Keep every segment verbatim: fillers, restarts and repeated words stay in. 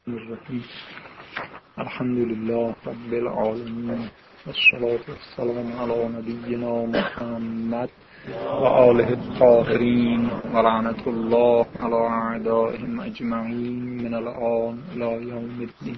الرحیم. الحمد لله رب العالمین والصلاة والسلام علی نبینا محمد و آله الطاهرین و لعنت الله علی اعدائهم اجمعین من الآن الی یوم الدین.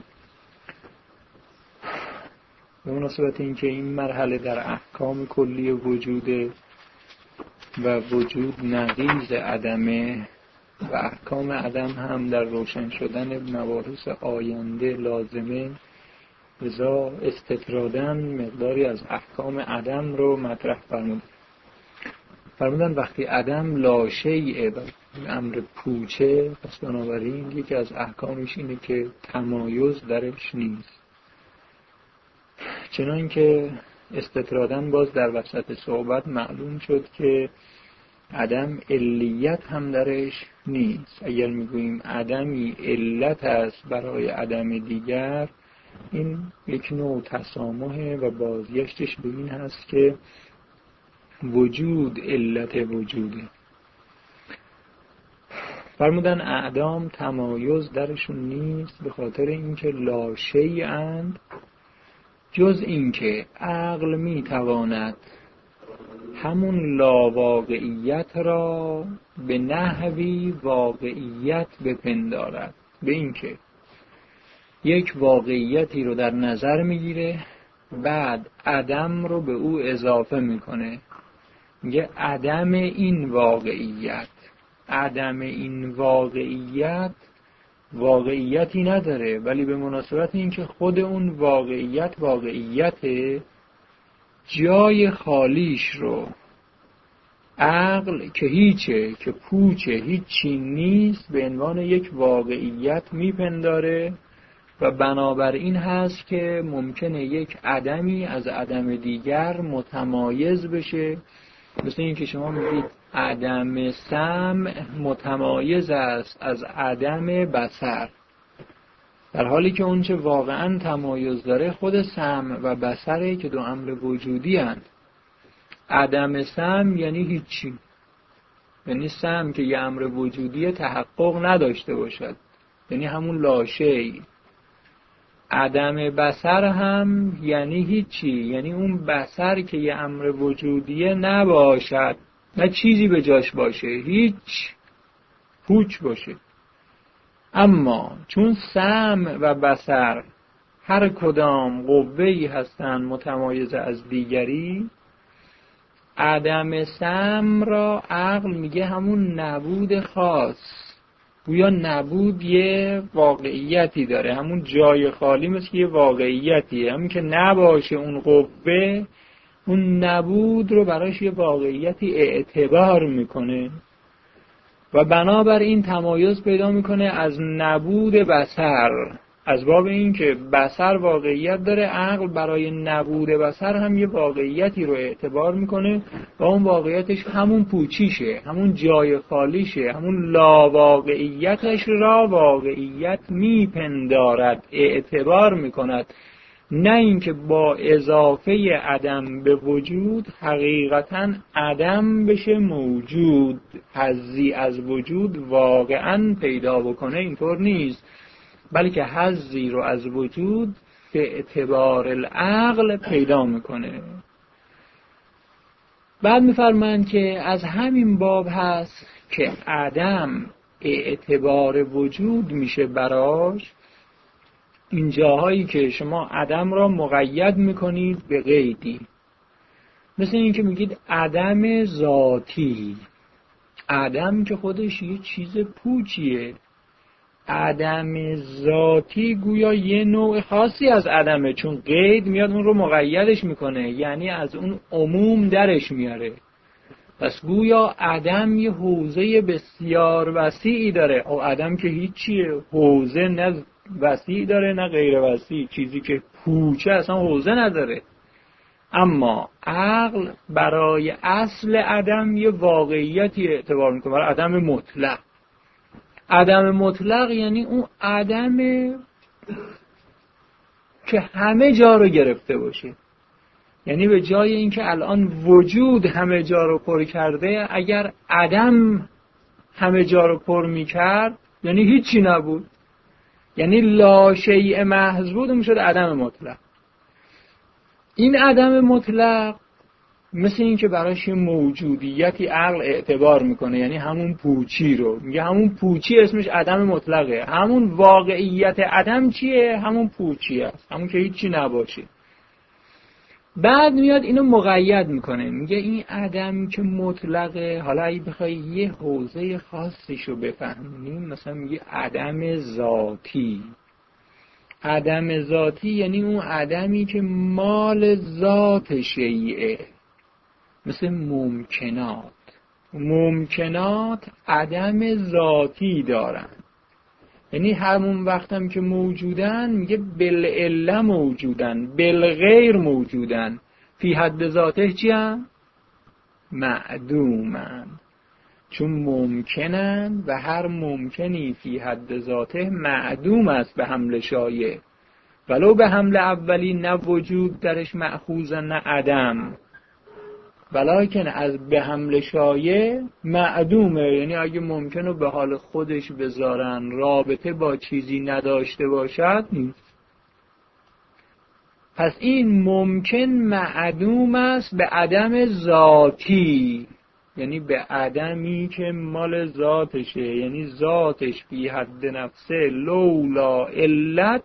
به مناسبت اینکه این مرحله در احکام کلی وجوده و وجود نقیض عدمه و احکام عدم هم در روشن شدن مباحث آینده لازمه، لذا استطرادن مقداری از احکام عدم رو مطرح فرمودن. فرمودن وقتی عدم لاشیعه و امر پوچه، پس بنابراین یکی از احکامش اینه که تمایز درش نیست. چنان که استطرادن باز در وسط صحبت معلوم شد که عدم علیت هم درش نیست. اگر میگوییم عدمی علت است برای عدم دیگر، این یک نوع تسامحه و بازگشتش به این هست که وجود علت وجوده. فرمودن اعدام تمایز درشون نیست به خاطر اینکه لا شیئند، جز اینکه عقل میتواند همون لاواقعیت را به نحوی واقعیت بپندارد. به اینکه یک واقعیتی رو در نظر میگیره، بعد عدم رو به او اضافه میکنه، میگه عدم این واقعیت. عدم این واقعیت واقعیتی نداره، ولی به مناسبت اینکه خود اون واقعیت واقعیته، جای خالیش رو عقل که هیچه، که پوچه، هیچی نیست، به عنوان یک واقعیت میپنداره و بنابراین هست که ممکنه یک عدمی از عدم دیگر متمایز بشه. مثل این که شما میگید عدم سمع متمایز است از عدم بصر، در حالی که اون چه واقعا تمایز داره خود سمع و بصره که دو امر وجودی هستند. عدم سمع یعنی هیچی، یعنی سمع که یه امر وجودی تحقق نداشته باشد، یعنی همون لاشی. عدم بصر هم یعنی هیچی، یعنی اون بصر که یه امر وجودی نباشد، نه چیزی به جاش باشه، هیچ، پوچ باشه. اما چون سمع و بصر هر کدام قوه‌ای هستند متمایز از دیگری، عدم سمع را عقل میگه همون نبود خاص، گویا نبود یه واقعیتی داره، همون جای خالی مثل یه واقعیتیه، همون که نباشه اون قوه، اون نبود رو براش یه واقعیتی اعتبار میکنه و بنابراین تمایز پیدا میکنه از نبود بصر. از باب این که بصر واقعیت داره، عقل برای نبود بصر هم یه واقعیتی رو اعتبار میکنه و اون واقعیتش همون پوچیشه، همون جای خالیشه، همون لاواقعیتش را واقعیت میپندارد، اعتبار میکند، نه اینکه با اضافه عدم به وجود حقیقتاً عدم بشه موجود، حظی از وجود واقعاً پیدا بکنه. اینطور نیست، بلکه حظی رو از وجود به اعتبار العقل پیدا میکنه. بعد میفرمایند که از همین باب هست که عدم اعتبار وجود میشه براش این جاهایی که شما عدم را مقید میکنید به قیدی. مثل این که میگید عدم ذاتی، عدم که خودش یه چیز پوچیه. عدم ذاتی گویا یه نوع خاصی از عدمه، چون قید میاد اون رو مقیدش میکنه، یعنی از اون عموم درش میاره. پس گویا عدم یه حوزه بسیار وسیعی داره. او عدم که هیچیه، حوزه نه وسیع داره نه غیر وسیع، چیزی که پوچه اصلا حوزه نداره. اما عقل برای اصل عدم یه واقعیتی اعتبار میکنه، برای عدم مطلق. عدم مطلق یعنی اون عدم که همه جا رو گرفته باشه، یعنی به جای اینکه الان وجود همه جا رو پر کرده، اگر عدم همه جا رو پر میکرد یعنی هیچی نبود. یعنی لا شیء محض بود میشد عدم مطلق. این عدم مطلق مثل این که براش موجودیتی عقل اعتبار میکنه، یعنی همون پوچی رو میگه، همون پوچی اسمش عدم مطلقه. همون واقعیت عدم چیه؟ همون پوچی است، همون که هیچی نباشه. بعد میاد اینو مقید میکنه، میگه این عدم که مطلقه، حالا اگه بخوای یه حوزه خاصیشو بفهمیم، مثلا میگه عدم ذاتی. عدم ذاتی یعنی اون عدمی که مال ذات شیئه، مثل ممکنات. ممکنات عدم ذاتی دارن، یعنی همون وقتم که موجودن میگه بالعله موجودن، بالغیر موجودن، فی حد ذاته چی هم؟ معدومن. چون ممکنن و هر ممکنی فی حد ذاته معدوم است به حمل شایع، ولو به حمل اولی نه وجود درش مأخوذن نه عدم، ولیکن از به حمل شایع معدومه، یعنی اگه ممکنه به حال خودش بذارن، رابطه با چیزی نداشته باشد نیست. پس این ممکن معدوم است به عدم ذاتی، یعنی به عدمی که مال ذاتشه، یعنی ذاتش فی حد نفسه لولا علت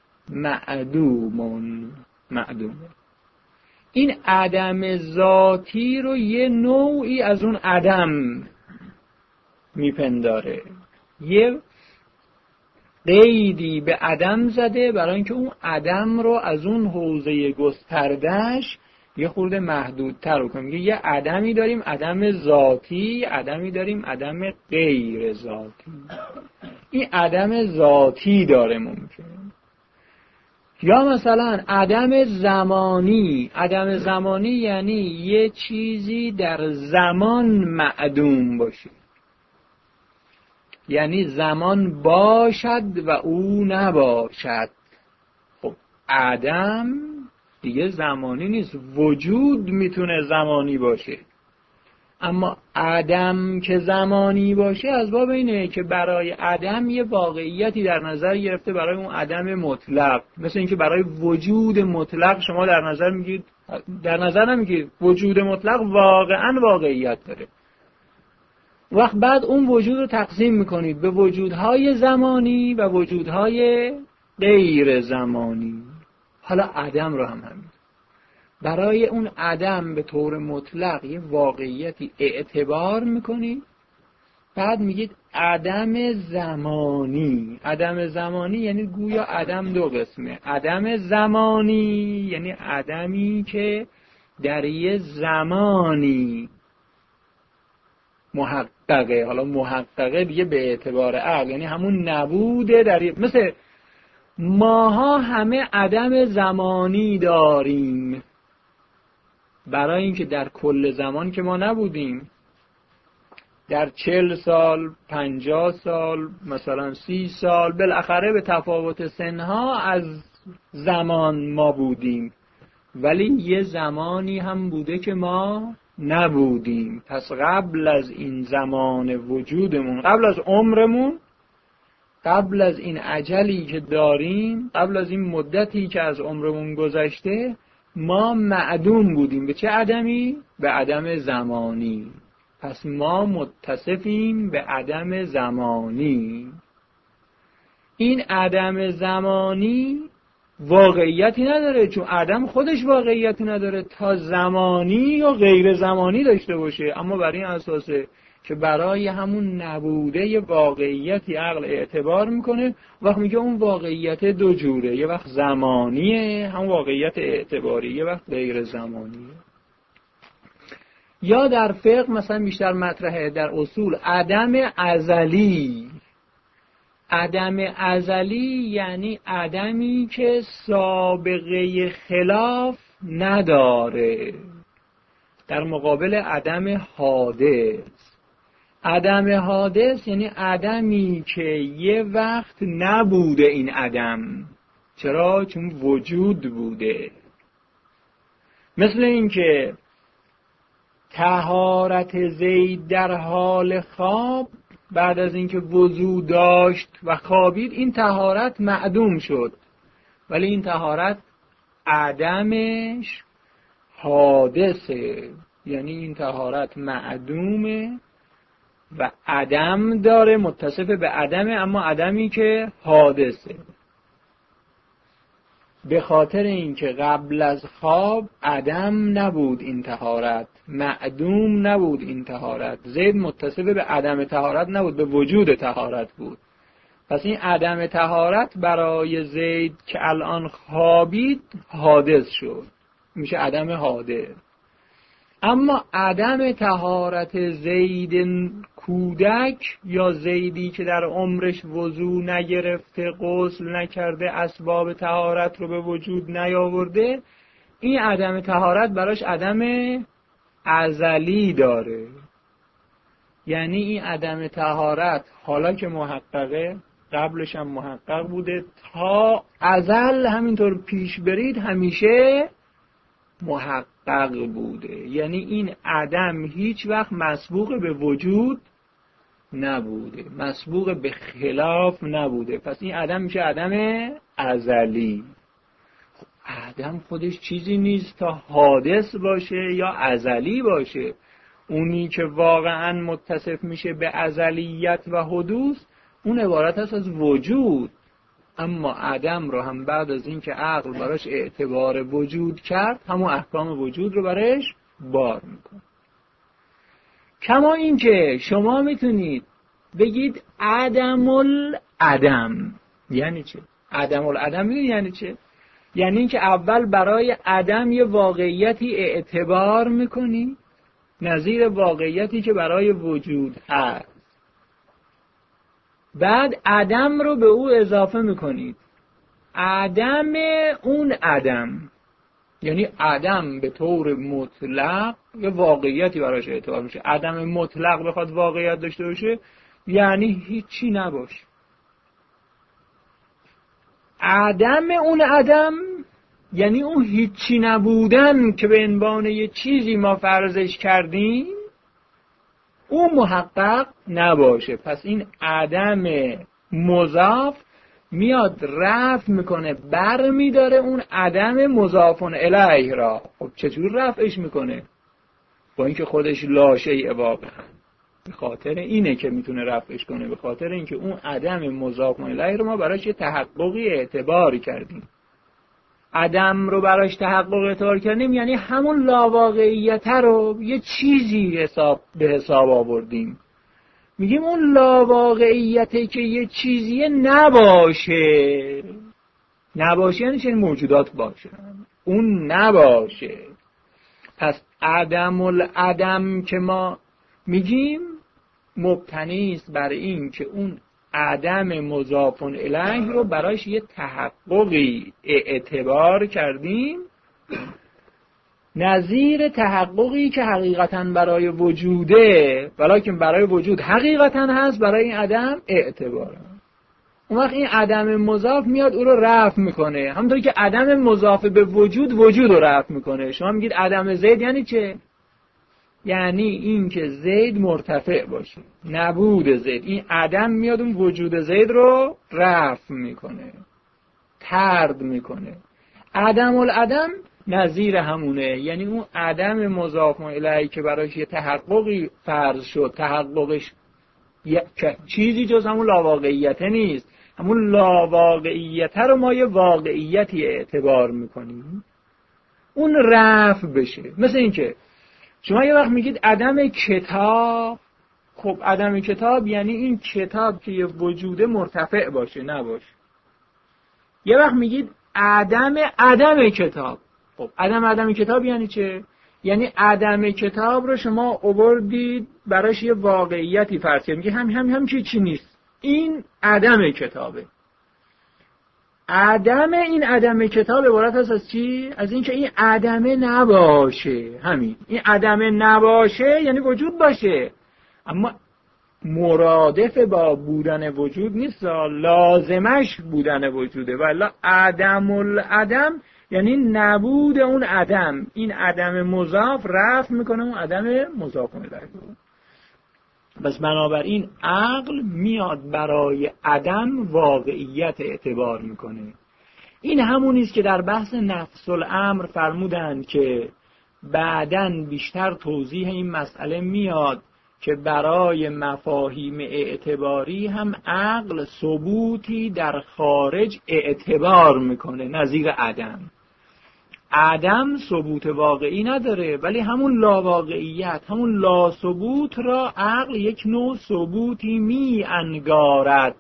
معدومون معدومه. این عدم ذاتی رو یه نوعی از اون عدم میپنداره، یه قیدی به عدم زده برای اینکه اون عدم رو از اون حوزه گستردهش یه خورده محدودتر رو کنه. میگه یه عدمی داریم عدم ذاتی، عدمی داریم عدم غیر ذاتی. این عدم ذاتی داره ممکن، یا مثلا عدم زمانی. عدم زمانی یعنی یه چیزی در زمان معدوم باشه، یعنی زمان باشد و او نباشد. خب عدم دیگه زمانی نیست، وجود میتونه زمانی باشه، اما عدم که زمانی باشه از باب اینه که برای عدم یه واقعیتی در نظر گرفته برای اون عدم مطلق. مثل اینکه برای وجود مطلق شما در نظر میگید، در نظر نمیگید وجود مطلق واقعا واقعیت داره، وقت بعد اون وجود رو تقسیم میکنید به وجودهای زمانی و وجودهای غیر زمانی. حالا عدم رو هم همین، برای اون عدم به طور مطلق یه واقعیتی اعتبار میکنید، بعد میگید عدم زمانی. عدم زمانی یعنی گویا عدم دو قسمه. عدم زمانی یعنی عدمی که در یه زمانی محققه. حالا محققه دیگه به اعتبار عقل، یعنی همون نبوده در یه... مثل ماها همه عدم زمانی داریم برای اینکه در کل زمان که ما نبودیم، در چل سال، پنجاه سال، مثلا سی سال، بالاخره به تفاوت سنها از زمان ما بودیم، ولی یه زمانی هم بوده که ما نبودیم. پس قبل از این زمان وجودمون، قبل از عمرمون، قبل از این اجلی که داریم، قبل از این مدتی که از عمرمون گذشته، ما معدوم بودیم. به چه عدمی؟ به عدم زمانی. پس ما متصفیم به عدم زمانی. این عدم زمانی واقعیتی نداره، چون عدم خودش واقعیتی نداره تا زمانی یا غیر زمانی داشته باشه. اما بر این اساسه که برای همون نبوده واقعیتی عقل اعتبار میکنه، وقت میگه اون واقعیت دو جوره، یه وقت زمانیه هم واقعیت اعتباری، یه وقت غیر زمانیه. یا در فقه مثلا بیشتر مطرحه، در اصول عدم ازلی. عدم ازلی یعنی عدمی که سابقه خلاف نداره، در مقابل عدم حادث. عدم حادث یعنی عدمی که یه وقت نبوده این عدم. چرا؟ چون وجود بوده. مثل این که طهارت زید در حال خواب بعد از اینکه وضو داشت و خوابید این طهارت معدوم شد، ولی این طهارت عدمش حادثه، یعنی این طهارت معدومه و عدم داره، متصف به عدمه، اما عدمی که حادثه، به خاطر اینکه قبل از خواب عدم نبود این طهارت، معدوم نبود این طهارت. زید متصف به عدم طهارت نبود، به وجود طهارت بود. پس این عدم طهارت برای زید که الان خوابید حادث شد، میشه عدم حادث. اما عدم طهارت زید کودک یا زیدی که در عمرش وضو نگرفته، غسل نکرده، اسباب طهارت رو به وجود نیاورده، این عدم طهارت براش عدم ازلی داره. یعنی این عدم طهارت حالا که محققه، قبلش هم محقق بوده، تا ازل همینطور پیش برید همیشه محقق بوده. یعنی این عدم هیچ وقت مسبوق به وجود نبوده، مسبوق به خلاف نبوده. پس این عدم میشه عدم ازلی. خب عدم خودش چیزی نیست تا حادث باشه یا ازلی باشه. اونی که واقعا متصف میشه به ازلیت و حدوث، اون عبارت است از وجود. اما عدم رو هم بعد از اینکه عقل براش اعتبار وجود کرد، همون احکام وجود رو براش بار میکنه. کما اینکه شما میتونید بگید عدم العدم. یعنی چه؟ عدم العدم میدونی یعنی چه؟ یعنی اینکه اول برای عدم یه واقعیتی اعتبار میکنی نظیر واقعیتی که برای وجود هست، بعد عدم رو به او اضافه میکنید. عدم اون عدم، یعنی عدم به طور مطلق یه واقعیتی براش اعتبار میشه. عدم مطلق بخواد واقعیت داشته باشه یعنی هیچی نباشه. عدم اون عدم یعنی اون هیچی نبودن که به عنوان یه چیزی ما فرضش کردیم، اون محقق نباشه. پس این عدم مضاف میاد رفع میکنه، بر میداره اون عدم مضاف الیه را. خب چطور رفعش میکنه؟ با اینکه خودش لا شیء واقعا. به خاطر اینه که میتونه رفعش کنه، به خاطر اینکه اون عدم مضاف الیه رو ما براش یه تحققی اعتباری کردیم. عدم رو براش تحقق اعتبار کردیم یعنی همون لاواقعیت رو یه چیزی حساب به حساب آوردیم. میگیم اون لاواقعیته که یه چیزی نباشه. نباشه یعنی چنین موجودات باشه، اون نباشه. پس عدم العدم که ما میگیم مبتنی است بر این که اون عدم مضاف الیه رو برایش یه تحققی اعتبار کردیم نظیر تحققی که حقیقتاً برای وجوده، ولیکن برای وجود حقیقتاً هست، برای این عدم اعتباره. اون وقت این عدم مضاف میاد او رو رفع میکنه، همونطوری که عدم مضاف به وجود وجود رو رفع میکنه. شما میگید عدم زید یعنی چه؟ یعنی این که زید مرتفع باشه، نبود زید. این عدم میاد اون وجود زید رو رفع میکنه، طرد میکنه. عدم العدم نظیر همونه، یعنی اون عدم مضاف الیه که براش یه تحققی فرض شد، تحققش یه چیزی جز همون لاواقعیت نیست. همون لاواقعیت رو ما یه واقعیتی اعتبار میکنیم، اون رفع بشه. مثل این که شما یه وقت میگید عدم کتاب. خب عدم کتاب یعنی این کتاب که یه وجود مرتفع باشه، نباشه. یه وقت میگید عدم عدم کتاب. خب عدم عدم کتاب یعنی چه؟ یعنی عدم کتاب رو شما آوردید براش یه واقعیتی فرض کردید، میگه هم هم هم چی چی نیست، این عدم کتابه. عدم این عدم کتاب عبارت هست از چی؟ از این که این عدمه نباشه. همین این عدمه نباشه یعنی وجود باشه، اما مرادف با بودن وجود نیست، لازمش بودن وجوده. ولی عدم العدم یعنی نبود اون عدم. این عدم مضاف رفع میکنه اون عدم مضاف الیه. پس بنابراین عقل میاد برای عدم واقعیت اعتبار میکنه. این همونیست که در بحث نفس الامر فرمودند که بعداً بیشتر توضیح این مسئله میاد که برای مفاهیم اعتباری هم عقل ثبوتی در خارج اعتبار میکنه نظیر عدم. عدم ثبوت واقعی نداره، ولی همون لاواقعیت، همون لا ثبوت را عقل یک نوع ثبوتی می انگارد،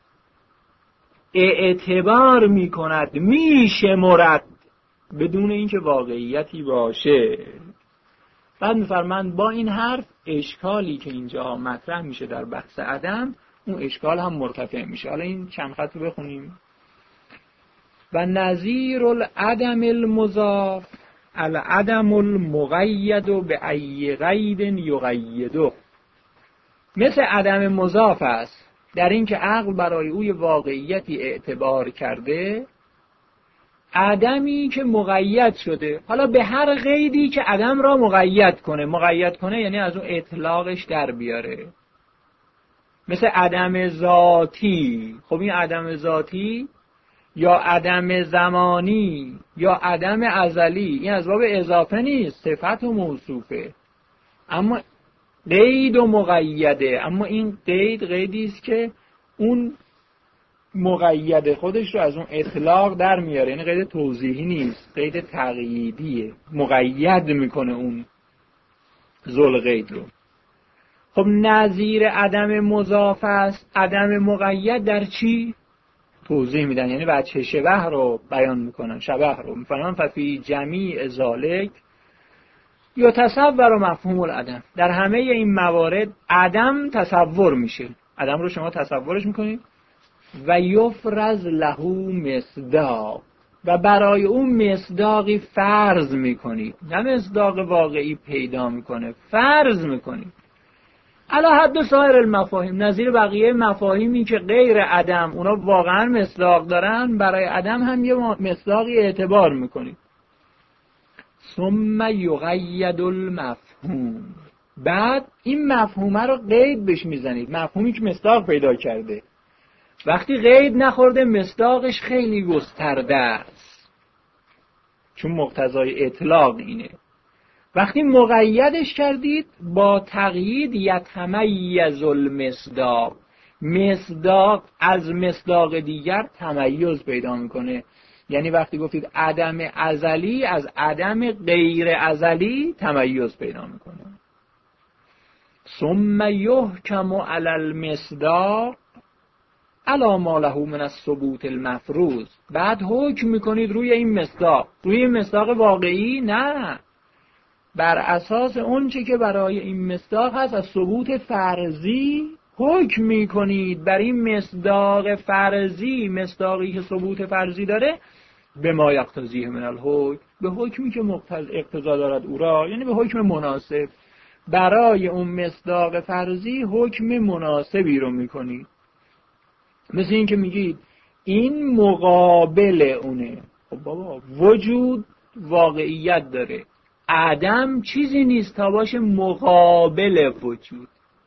اعتبار می کند، می شمرد بدون اینکه واقعیتی باشه. بعد می‌فرمایند با این حرف اشکالی که اینجا مطرح میشه در بحث عدم، اون اشکال هم مرتفع میشه. حالا این چند خط رو بخونیم. و نظیر العدم المضاف العدم المقید به ای قید یقیده. مثل عدم مضاف است در این که عقل برای اوی واقعیتی اعتبار کرده، عدمی که مقید شده، حالا به هر قیدی که عدم را مقید کنه. مقید کنه یعنی از اون اطلاقش در بیاره. مثل عدم ذاتی. خب این عدم ذاتی یا عدم زمانی یا عدم ازلی، این از باب اضافه نیست، صفت و موصوفه، اما قید و مقیده. اما این قید قیدی است که اون مقید خودش رو از اون اطلاق در میاره، یعنی قید توضیحی نیست، قید تقییدیه، مقید میکنه اون ذل قید رو. خب نظیر عدم مضاف است عدم مقید در چی؟ توضیح میدن، یعنی وجه شبه رو بیان میکنن، شبه رو میفرمان ففی جمیع ذالک یا تصور و مفهوم العدم. در همه این موارد عدم تصور میشه، عدم رو شما تصورش میکنید و یفرض له مصداق، و برای اون مصداقی فرض میکنید، نه مصداق واقعی پیدا میکنه، فرض میکنید. علی حد سایر المفاهیم، نظیر بقیه مفاهیمی که غیر عدم اونا واقعا مصداق دارن، برای عدم هم یه مصداقی اعتبار میکنید. ثم یقید المفهوم، بعد این مفهومه رو قید بهش میزنید، مفهومی که مصداق پیدا کرده. وقتی قید نخورده مصداقش خیلی گسترده است، چون مقتضای اطلاق اینه. وقتی مقیدش کردید با تقیید یتمیز المصداق، مصداق از مصداق دیگر تمیز پیدا میکنه. یعنی وقتی گفتید عدم ازلی از عدم غیر ازلی تمیز پیدا میکنه. ثم یحکم علی المصداق علی ما له من الثبوت المفروض، بعد حکم میکنید روی این مصداق، روی این مصداق واقعی نه، بر اساس اون چه که برای این مصداق هست از ثبوت فرضی حکم میکنید بر این مصداق فرضی، مصداقی که ثبوت فرضی داره، به ما یقتضیه من الحکم، به حکمی که اقتضا دارد او را، یعنی به حکم مناسب. برای اون مصداق فرضی حکم مناسبی رو میکنید. مثل این که میگید این مقابل اونه. خب بابا وجود واقعیت داره، عدم چیزی نیست تا باشه مقابل وجود.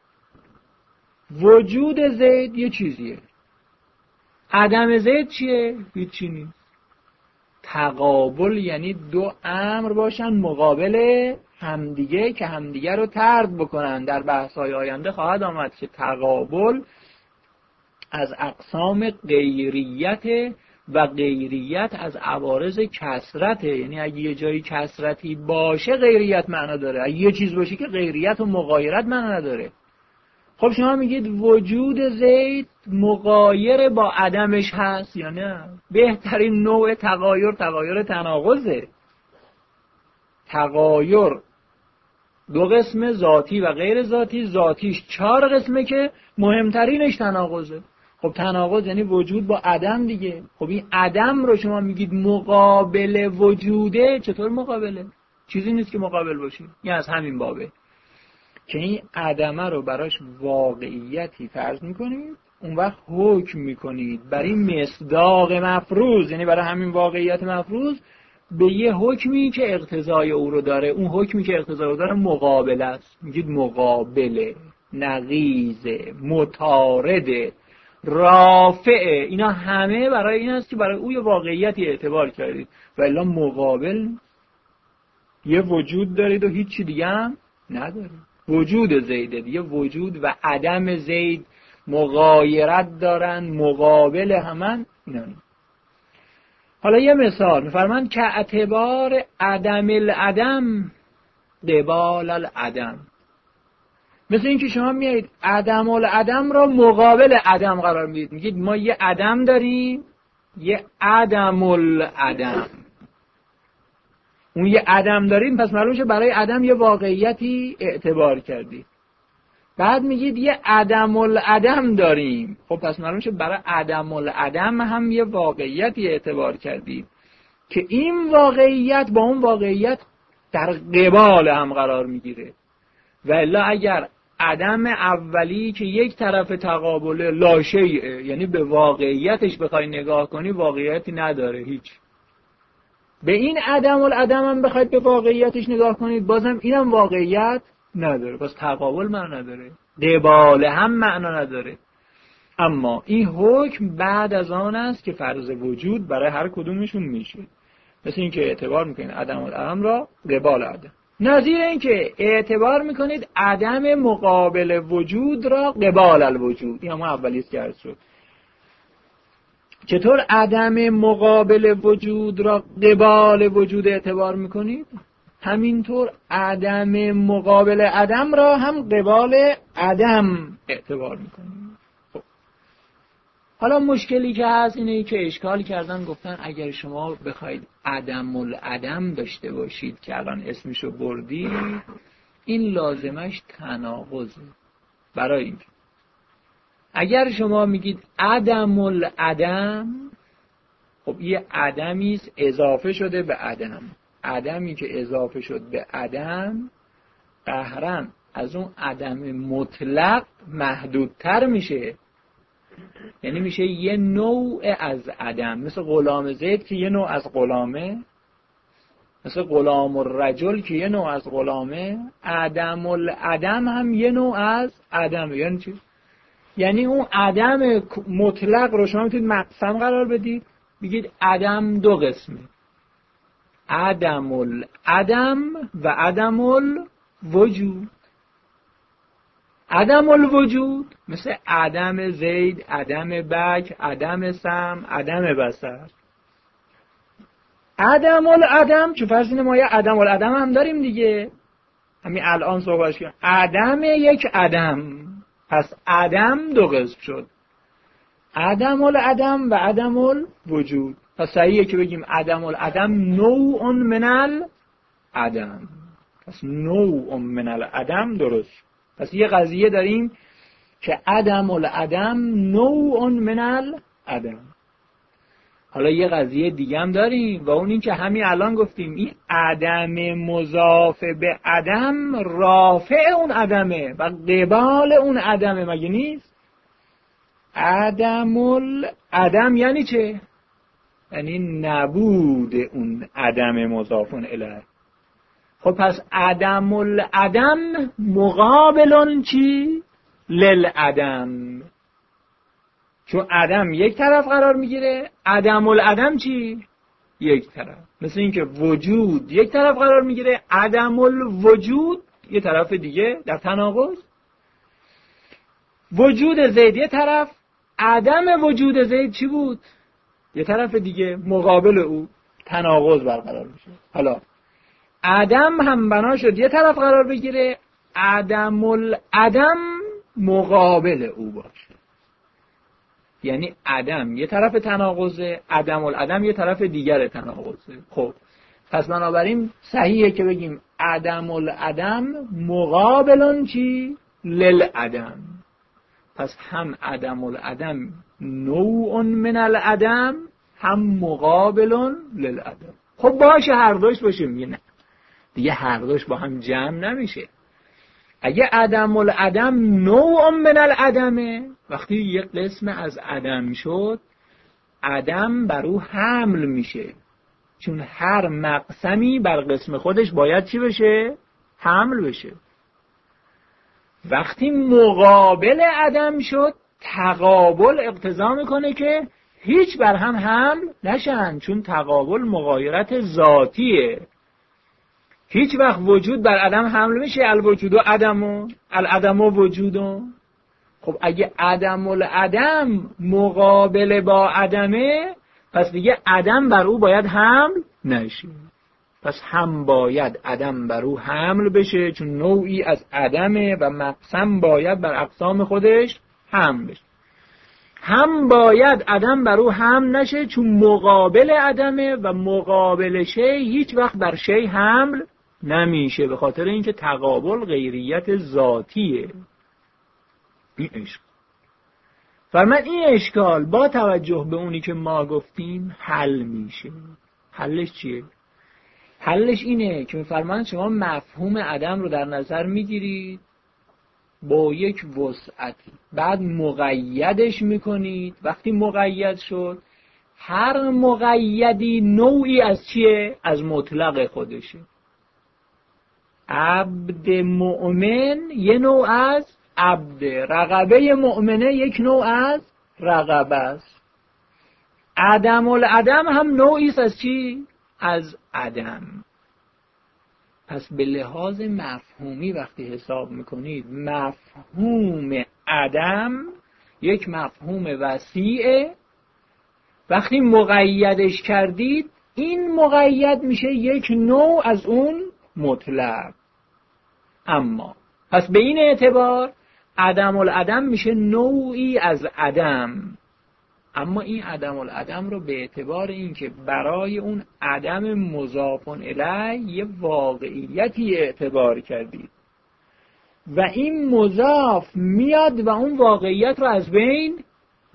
وجود زید یه چیزیه، عدم زید چیه؟ هیچی نیست. تقابل یعنی دو امر باشن مقابل همدیگه که همدیگه رو طرد بکنن. در بحث‌های آینده خواهد آمد که تقابل از اقسام غیریت و غیریت از عوارض کثرته. یعنی اگه یه جایی کثرتی باشه غیریت معنا داره، اگه یه چیز باشه که غیریت و مغایرت معنا نداره. خب شما میگید وجود زید مغایر با عدمش هست یا نه؟ بهترین نوع تغایر تغایر تناقضه. تغایر دو قسم، ذاتی و غیر ذاتی. ذاتیش چهار قسمه که مهمترینش تناقضه. خب تناقض یعنی وجود با عدم دیگه. خب این عدم رو شما میگید مقابل وجوده، چطور مقابله؟ چیزی نیست که مقابل باشه. این از همین بابه که این عدمه رو براش واقعیتی فرض میکنید، اون وقت حکم میکنید برای این مصداق مفروض، یعنی برای همین واقعیت مفروض به یه حکمی که اقتضای او رو داره. اون حکمی که اقتضای او داره مقابل است، میگید مقابله. نقیض، متارد، رافع، اینا همه برای این است که برای او یه واقعیتی اعتبار کردید و الا مقابل یه وجود دارید و هیچی دیگه هم ندارید. وجود زیده دیگه، وجود و عدم زید مغایرت دارن، مقابل همن اینا نید. حالا یه مثال میفرمند که اعتبار عدم العدم قبال العدم، مثل این که شما میایید عدم العدم را مقابل عدم قرار میدید، میگید ما یه عدم داریم یه عدم العدم، اون یه عدم داریم پس معلوم شه برای عدم یه واقعیتی اعتبار کردید. بعد میگید یه عدم العدم داریم، خب پس معلوم شه برای عدم العدم هم یه واقعیتی اعتبار کردید که این واقعیت با اون واقعیت در قبال هم قرار میگیره. و الا اگر عدم اولی که یک طرف تقابل لاشیعه، یعنی به واقعیتش بخوای نگاه کنی واقعیتی نداره هیچ، به این عدم العدم هم بخواید به واقعیتش نگاه کنید بازم اینم واقعیت نداره، پس تقابل معنا نداره، قبال هم معنا نداره. اما این حکم بعد از آن است که فرض وجود برای هر کدومشون میشه، مثل این که اعتبار میکنید عدم العدم را قبال عدم، نظیر این که اعتبار میکنید عدم مقابل وجود را قبال الوجود. این همون اولیست که عرض شد. چطور عدم مقابل وجود را قبال وجود اعتبار میکنید؟ همینطور عدم مقابل عدم را هم قبال عدم اعتبار میکنید. خب. حالا مشکلی که هست اینه که اشکال کردن، گفتن اگر شما بخواید عدم العدم داشته باشید که الان اسمشو بردید، این لازمش تناقضه. برای این اگر شما میگید عدم العدم، خب یه عدمی است اضافه شده به عدم، عدمی که اضافه شد به عدم قهرن از اون عدم مطلق محدودتر میشه، یعنی میشه یه نوع از عدم، مثل غلام زید که یه نوع از غلامه، مثل غلام الرجل که یه نوع از غلامه، عدم العدم هم یه نوع از عدمه. یعنی چی؟ یعنی اون عدم مطلق رو شما میتونید مقسم قرار بدید، بگید عدم دو قسمه، عدم العدم و عدم الوجود. عدم الوجود مثل عدم زید، عدم بک، عدم سم، عدم بصر. عدم العدم چون فرض اینه ما یه عدم العدم هم داریم دیگه، همین الان صحبتش کنیم، عدم یک عدم، پس عدم دو قسم شد، عدم العدم و عدم الوجود. پس صحیحه که بگیم عدم العدم نوع من العدم، پس نوع من العدم درست. پس یه قضیه داریم که عدم العدم نوع من العدم. حالا یه قضیه دیگه هم داریم و اون این که همین الان گفتیم این عدم مضاف به عدم رافع اون عدمه و قبال اون عدمه، مگه نیست؟ عدم العدم یعنی چه؟ یعنی نبود اون عدم مضاف الیه. خب پس عدم العدم مقابل چی؟ للعدم. چون عدم یک طرف قرار میگیره، عدم العدم چی؟ یک طرف. مثل این که وجود یک طرف قرار میگیره، عدم الوجود یک طرف دیگه، در تناقض. وجود زید یک طرف، عدم وجود زید چی بود؟ یک طرف دیگه، مقابل او تناقض برقرار میشه. حالا عدم هم بنا شد یه طرف قرار بگیره، عدم العدم مقابل او باشه، یعنی عدم یه طرف تناقضه، عدم العدم یه طرف دیگر تناقضه. خب پس بنابراین صحیحه که بگیم عدم العدم مقابل چی؟ للعدم. پس هم عدم العدم نوع من العدم، هم مقابل للعدم. خب باشه هر دوش باشه، میگه نه دیگه هر دوش با هم جمع نمیشه. اگه عدم العدم نوع من العدمه، وقتی یک قسم از عدم شد، عدم بر او حمل میشه، چون هر مقسمی بر قسم خودش باید چی بشه؟ حمل بشه. وقتی مقابل عدم شد تقابل اقتضا میکنه که هیچ بر هم حمل نشن، چون تقابل مغایرت ذاتیه. هیچ وقت وجود بر عدم حمل میشه، الوجود و عدم و العدم و وجود و. خب اگه عدم العدم مقابل با عدمه، پس دیگه عدم بر او باید حمل نشه. پس هم باید عدم بر او حمل بشه، چون نوعی از عدمه و مقسم باید بر اقسام خودش حمل بشه. هم باید عدم بر او حمل نشه، چون مقابل عدمه و مقابل شی هیچ وقت بر شی حمل نمیشه، به خاطر اینکه تقابل غیریت ذاتیه. این عشق. فرمان این اشکال با توجه به اونی که ما گفتیم حل میشه. حلش چیه؟ حلش اینه که فرمان شما مفهوم عدم رو در نظر میگیرید با یک وسعتی، بعد مقیدش میکنید. وقتی مقید شد، هر مقیدی نوعی از چیه؟ از مطلق خودشه. عبد مؤمن یه نوع از عبد، رقبه مؤمنه یک نوع از رقبه است. عدم العدم هم نوعی است از چی؟ از عدم. پس به لحاظ مفهومی وقتی حساب میکنید، مفهوم عدم یک مفهوم وسیعه. وقتی مقیدش کردید، این مقید میشه یک نوع از اون مطلق. اما پس به این اعتبار عدم العدم میشه نوعی از عدم. اما این عدم العدم رو به اعتبار اینکه برای اون عدم مضاف الیه یه واقعیتی اعتبار کردید و این مضاف میاد و اون واقعیت رو از بین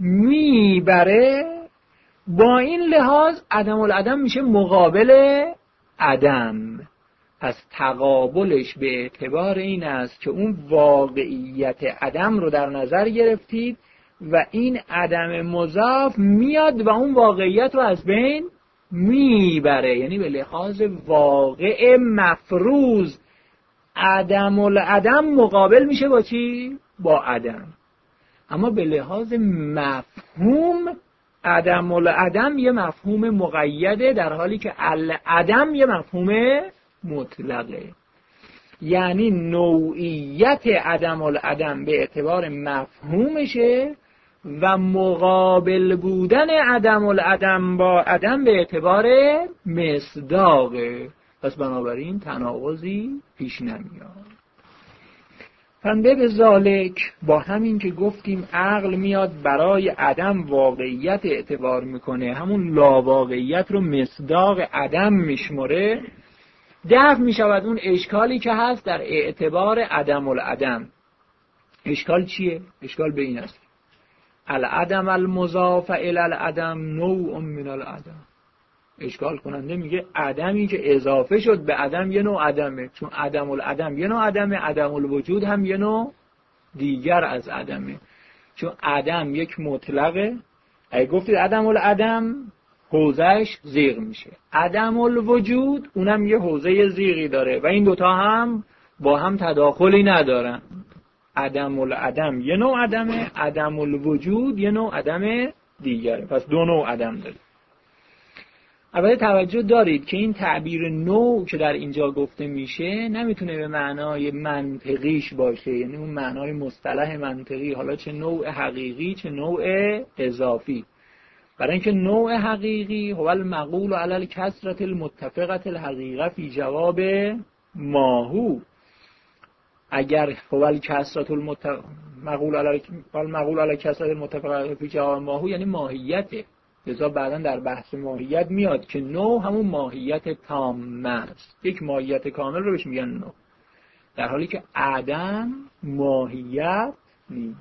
میبره، با این لحاظ عدم العدم میشه مقابل عدم. پس تقابلش به اعتبار این است که اون واقعیت عدم رو در نظر گرفتید و این عدم مضاف میاد و اون واقعیت رو از بین میبره. یعنی به لحاظ واقع مفروض عدم العدم مقابل میشه با چی؟ با عدم. اما به لحاظ مفهوم عدم العدم یه مفهوم مقیده، در حالی که العدم یه مفهوم مطلقه. یعنی نوعیت عدم العدم به اعتبار مفهومشه و مقابل بودن عدم العدم با عدم به اعتبار مصداقه. پس بنابراین تناقضی پیش نمیاد. فنده به ذالک، با همین که گفتیم عقل میاد برای عدم واقعیت اعتبار میکنه، همون لاواقعیت رو مصداق عدم میشمره، دفع میشود اون اشکالی که هست در اعتبار عدم العدم. اشکال چیه؟ اشکال به این است: العدم المضاف الی العدم نوع من العدم. اشکال کننده میگه عدمی که اضافه شد به عدم یه نوع عدمه، چون عدم العدم یه نوع عدمه، عدم الوجود هم یه نوع دیگر از عدمه. چون عدم یک مطلقه، اگه گفتید عدم العدم حوزهش زیغ میشه، عدم الوجود اونم یه حوزه زیغی داره و این دوتا هم با هم تداخلی ندارن. عدم العدم یه نوع عدمه، عدم الوجود یه نوع عدم دیگره. پس دو نوع عدم داره. البته توجه دارید که این تعبیر نوع که در اینجا گفته میشه نمیتونه به معنای منطقیش باشه، یعنی اون معنای مصطلح منطقی، حالا چه نوع حقیقی چه نوع اضافی. برای اینکه نوع حقیقی هو المقول علی الکثرة المتفقة الحقیقه فی جواب ماهو. اگر هو الکثرة المتفقة مقول علی المقول علی الکثرة المتفقة فی جواب ماهو یعنی ماهیته. لذا بعداً در بحث ماهیت میاد که نوع همون ماهیت تامه است. یک ماهیت کامل رو بهش میگن نوع، در حالی که عدم ماهیت نیست.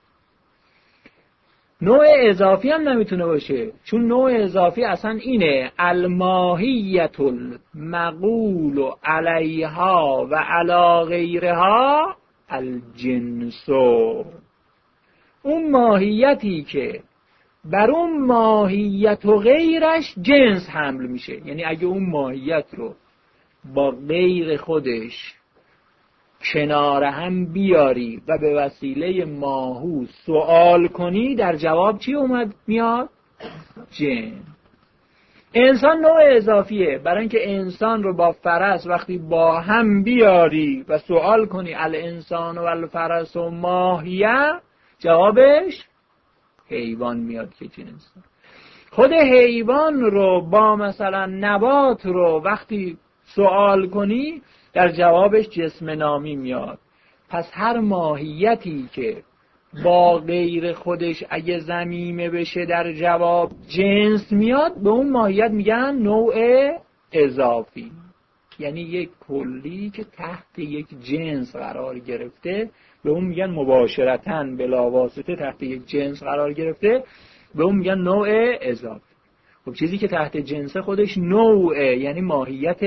نوع اضافی هم نمیتونه باشه، چون نوع اضافی اصلا اینه: الماهیت المقول علیها و علی غیرها الجنس. اون ماهیتی که بر اون ماهیت و غیرش جنس حمل میشه، یعنی اگه اون ماهیت رو با غیر خودش کنار هم بیاری و به وسیله ماهو سوال کنی، در جواب چی اومد میاد؟ جنس. انسان نوع اضافیه، برای اینکه انسان رو با فرس وقتی با هم بیاری و سوال کنی الانسان و الفرس و ماهیه، جوابش حیوان میاد که جنس. خود حیوان رو با مثلا نبات رو وقتی سوال کنی، در جوابش جسم نامی میاد. پس هر ماهیتی که با غیر خودش اگه ضمیمه بشه در جواب جنس میاد، به اون ماهیت میگن نوع اضافی. یعنی یک کلی که تحت یک جنس قرار گرفته، به اون میگن مباشرتاً بلاواسطه تحت یک جنس قرار گرفته، به اون میگن نوع اضافی. خب چیزی که تحت جنس خودش نوعه، یعنی ماهیت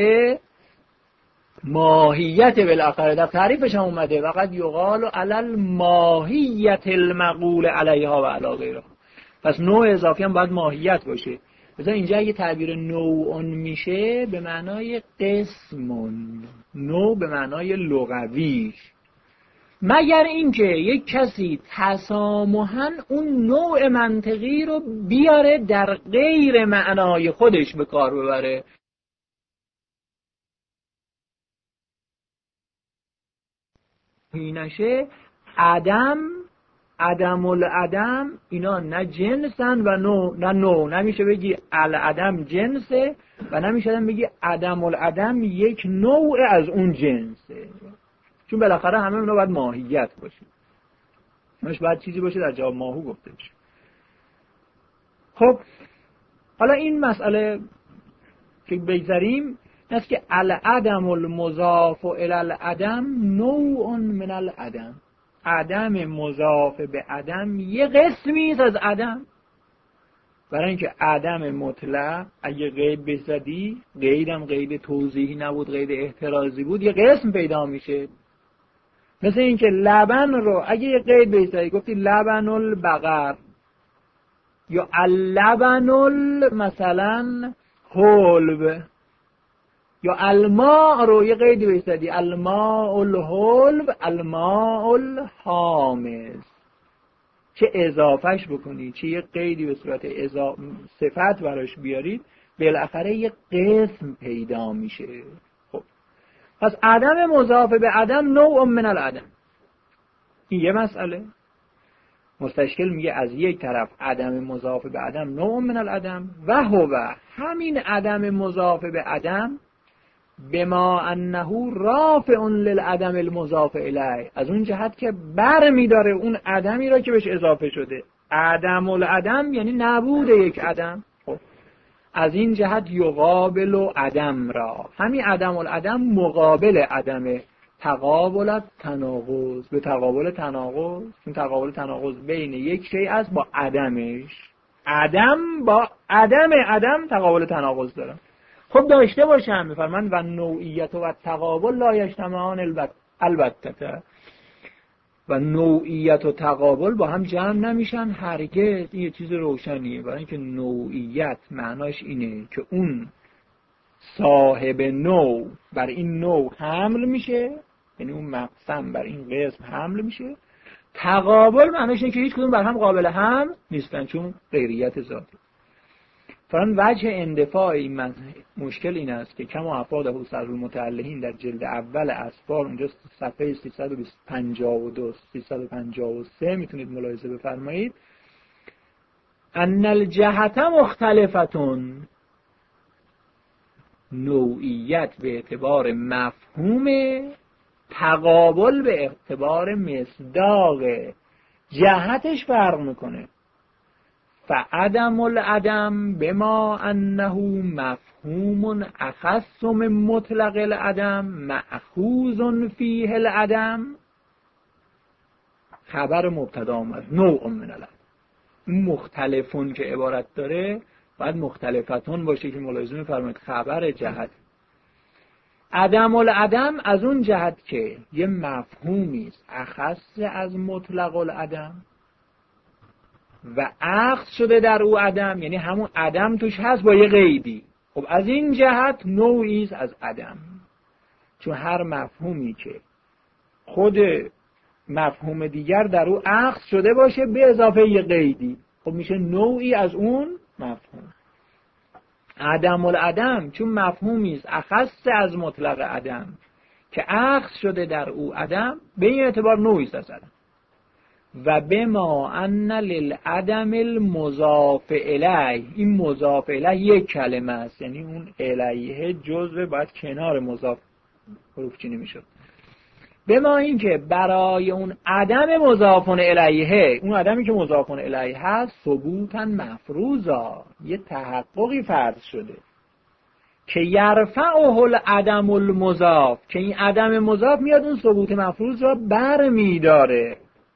ماهیت بالاخره در تعریفش هم اومده وقد یقال علی الماهیت المقول علیها و علی غیرها. پس نوع اضافی هم باید ماهیت باشه. مثلا اینجا اگه تعبیر نوع میشه به معنای قسم، نوع به معنای لغوی، مگر اینکه یک کسی تسامحاً اون نوع منطقی رو بیاره در غیر معنای خودش به کار ببره. اینشه عدم، عدم العدم، اینا نه جنسن و نوع، نه نوع. نمیشه بگی العدم جنسه و نمیشه بگی عدم العدم یک نوع از اون جنسه، چون بالاخره همه اونا باید ماهیت باشه، همش باید چیزی باشه در جواب ماهو گفته بشه. خب حالا این مسئله که بگذاریم است که العدم المضاف الی العدم نوع من العدم. عدم مضاف به عدم یه قسمی از عدم. برای اینکه عدم مطلق اگه قید بزدی، قیدم قید توضیحی نبود، قید احترازی بود، یه قسم پیدا میشه. مثل اینکه لبن رو اگه یه قید بزدی گفتی لبن البقر یا اللبن مثلا حلب، یا الماء رو یه قیدی بایستدی الماء الحلب الماء الحامض، چه اضافهش بکنی چه یه قیدی به صورت اضاف... صفت براش بیارید، بالاخره یه قسم پیدا میشه. خب پس عدم مضاف به عدم نوع من العدم، این یه مسئله. مستشکل میگه از یک طرف عدم مضاف به عدم نوع من العدم و هو، همین عدم مضاف به عدم بما انه رافع للعدم المضاف الیه، از اون جهت که بر میداره اون عدمی را که بهش اضافه شده. عدم العدم یعنی نبود یک عدم. خب از این جهت یقابل عدم را، همین عدم العدم مقابل عدم، تقابل تناقض، به تقابل تناقض، این تقابل تناقض بین یک شیء است با عدمش. عدم با عدم عدم تقابل تناقض داره. خب داشته باشم میفرمند و نوعیت و تقابل لا یجتمعان البته، و نوعیت و تقابل با هم جمع نمیشن هرگز. این یه چیز روشنیه، برای اینکه نوعیت معناش اینه که اون صاحب نوع بر این نوع حمل میشه، یعنی اون مقسم بر این قسم حمل میشه. تقابل معناش اینه که هیچ کدوم بر هم قابل هم نیستن، چون غیریت ذاتی. فران وجه اندفاع این مشکل این است که کما افاده صدر المتعلهین در جلد اول اسفار، اونجا صفحه سیصد و پنجاه و دو سیصد و پنجاه و سه میتونید ملاحظه بفرمایید، ان الجهت مختلفتون، نوعیت به اعتبار مفهوم، تقابل به اعتبار مصداق، جهتش فرق میکنه. فعدم العدم بما انه مفهوم اخص من مطلق العدم مأخوذ فیه العدم، خبر مبتدا آمد نوع من العدم. مختلفون که عبارت داره باید مختلفتون باشه که ملاحظه می‌فرمایید خبر جهت. عدم العدم از اون جهت که یه مفهومی است اخص از مطلق العدم و عقد شده در او عدم، یعنی همون عدم توش هست با یه قیدی. خب از این جهت نوعی است از عدم، چون هر مفهومی که خود مفهوم دیگر در او اخذ شده باشه به اضافه یه قیدی، خب میشه نوعی از اون مفهوم. عدم العدم چون مفهومی است اخص از مطلق عدم که اخذ شده در او عدم، به این اعتبار نوعی است از عدم. و بما ان للعدم المضاف الیه، این مضاف الیه یک کلمه است، یعنی اون الیه جزء باید کنار مضاف حروف چینی میشد. بما این که برای اون عدم مضاف الیه، اون عدمی که مضاف الیه هست، ثبوتا مفروضا، یه تحققی فرض شده که یرفعه العدم المضاف، که این عدم مضاف میاد اون ثبوت مفروض را بر میداره.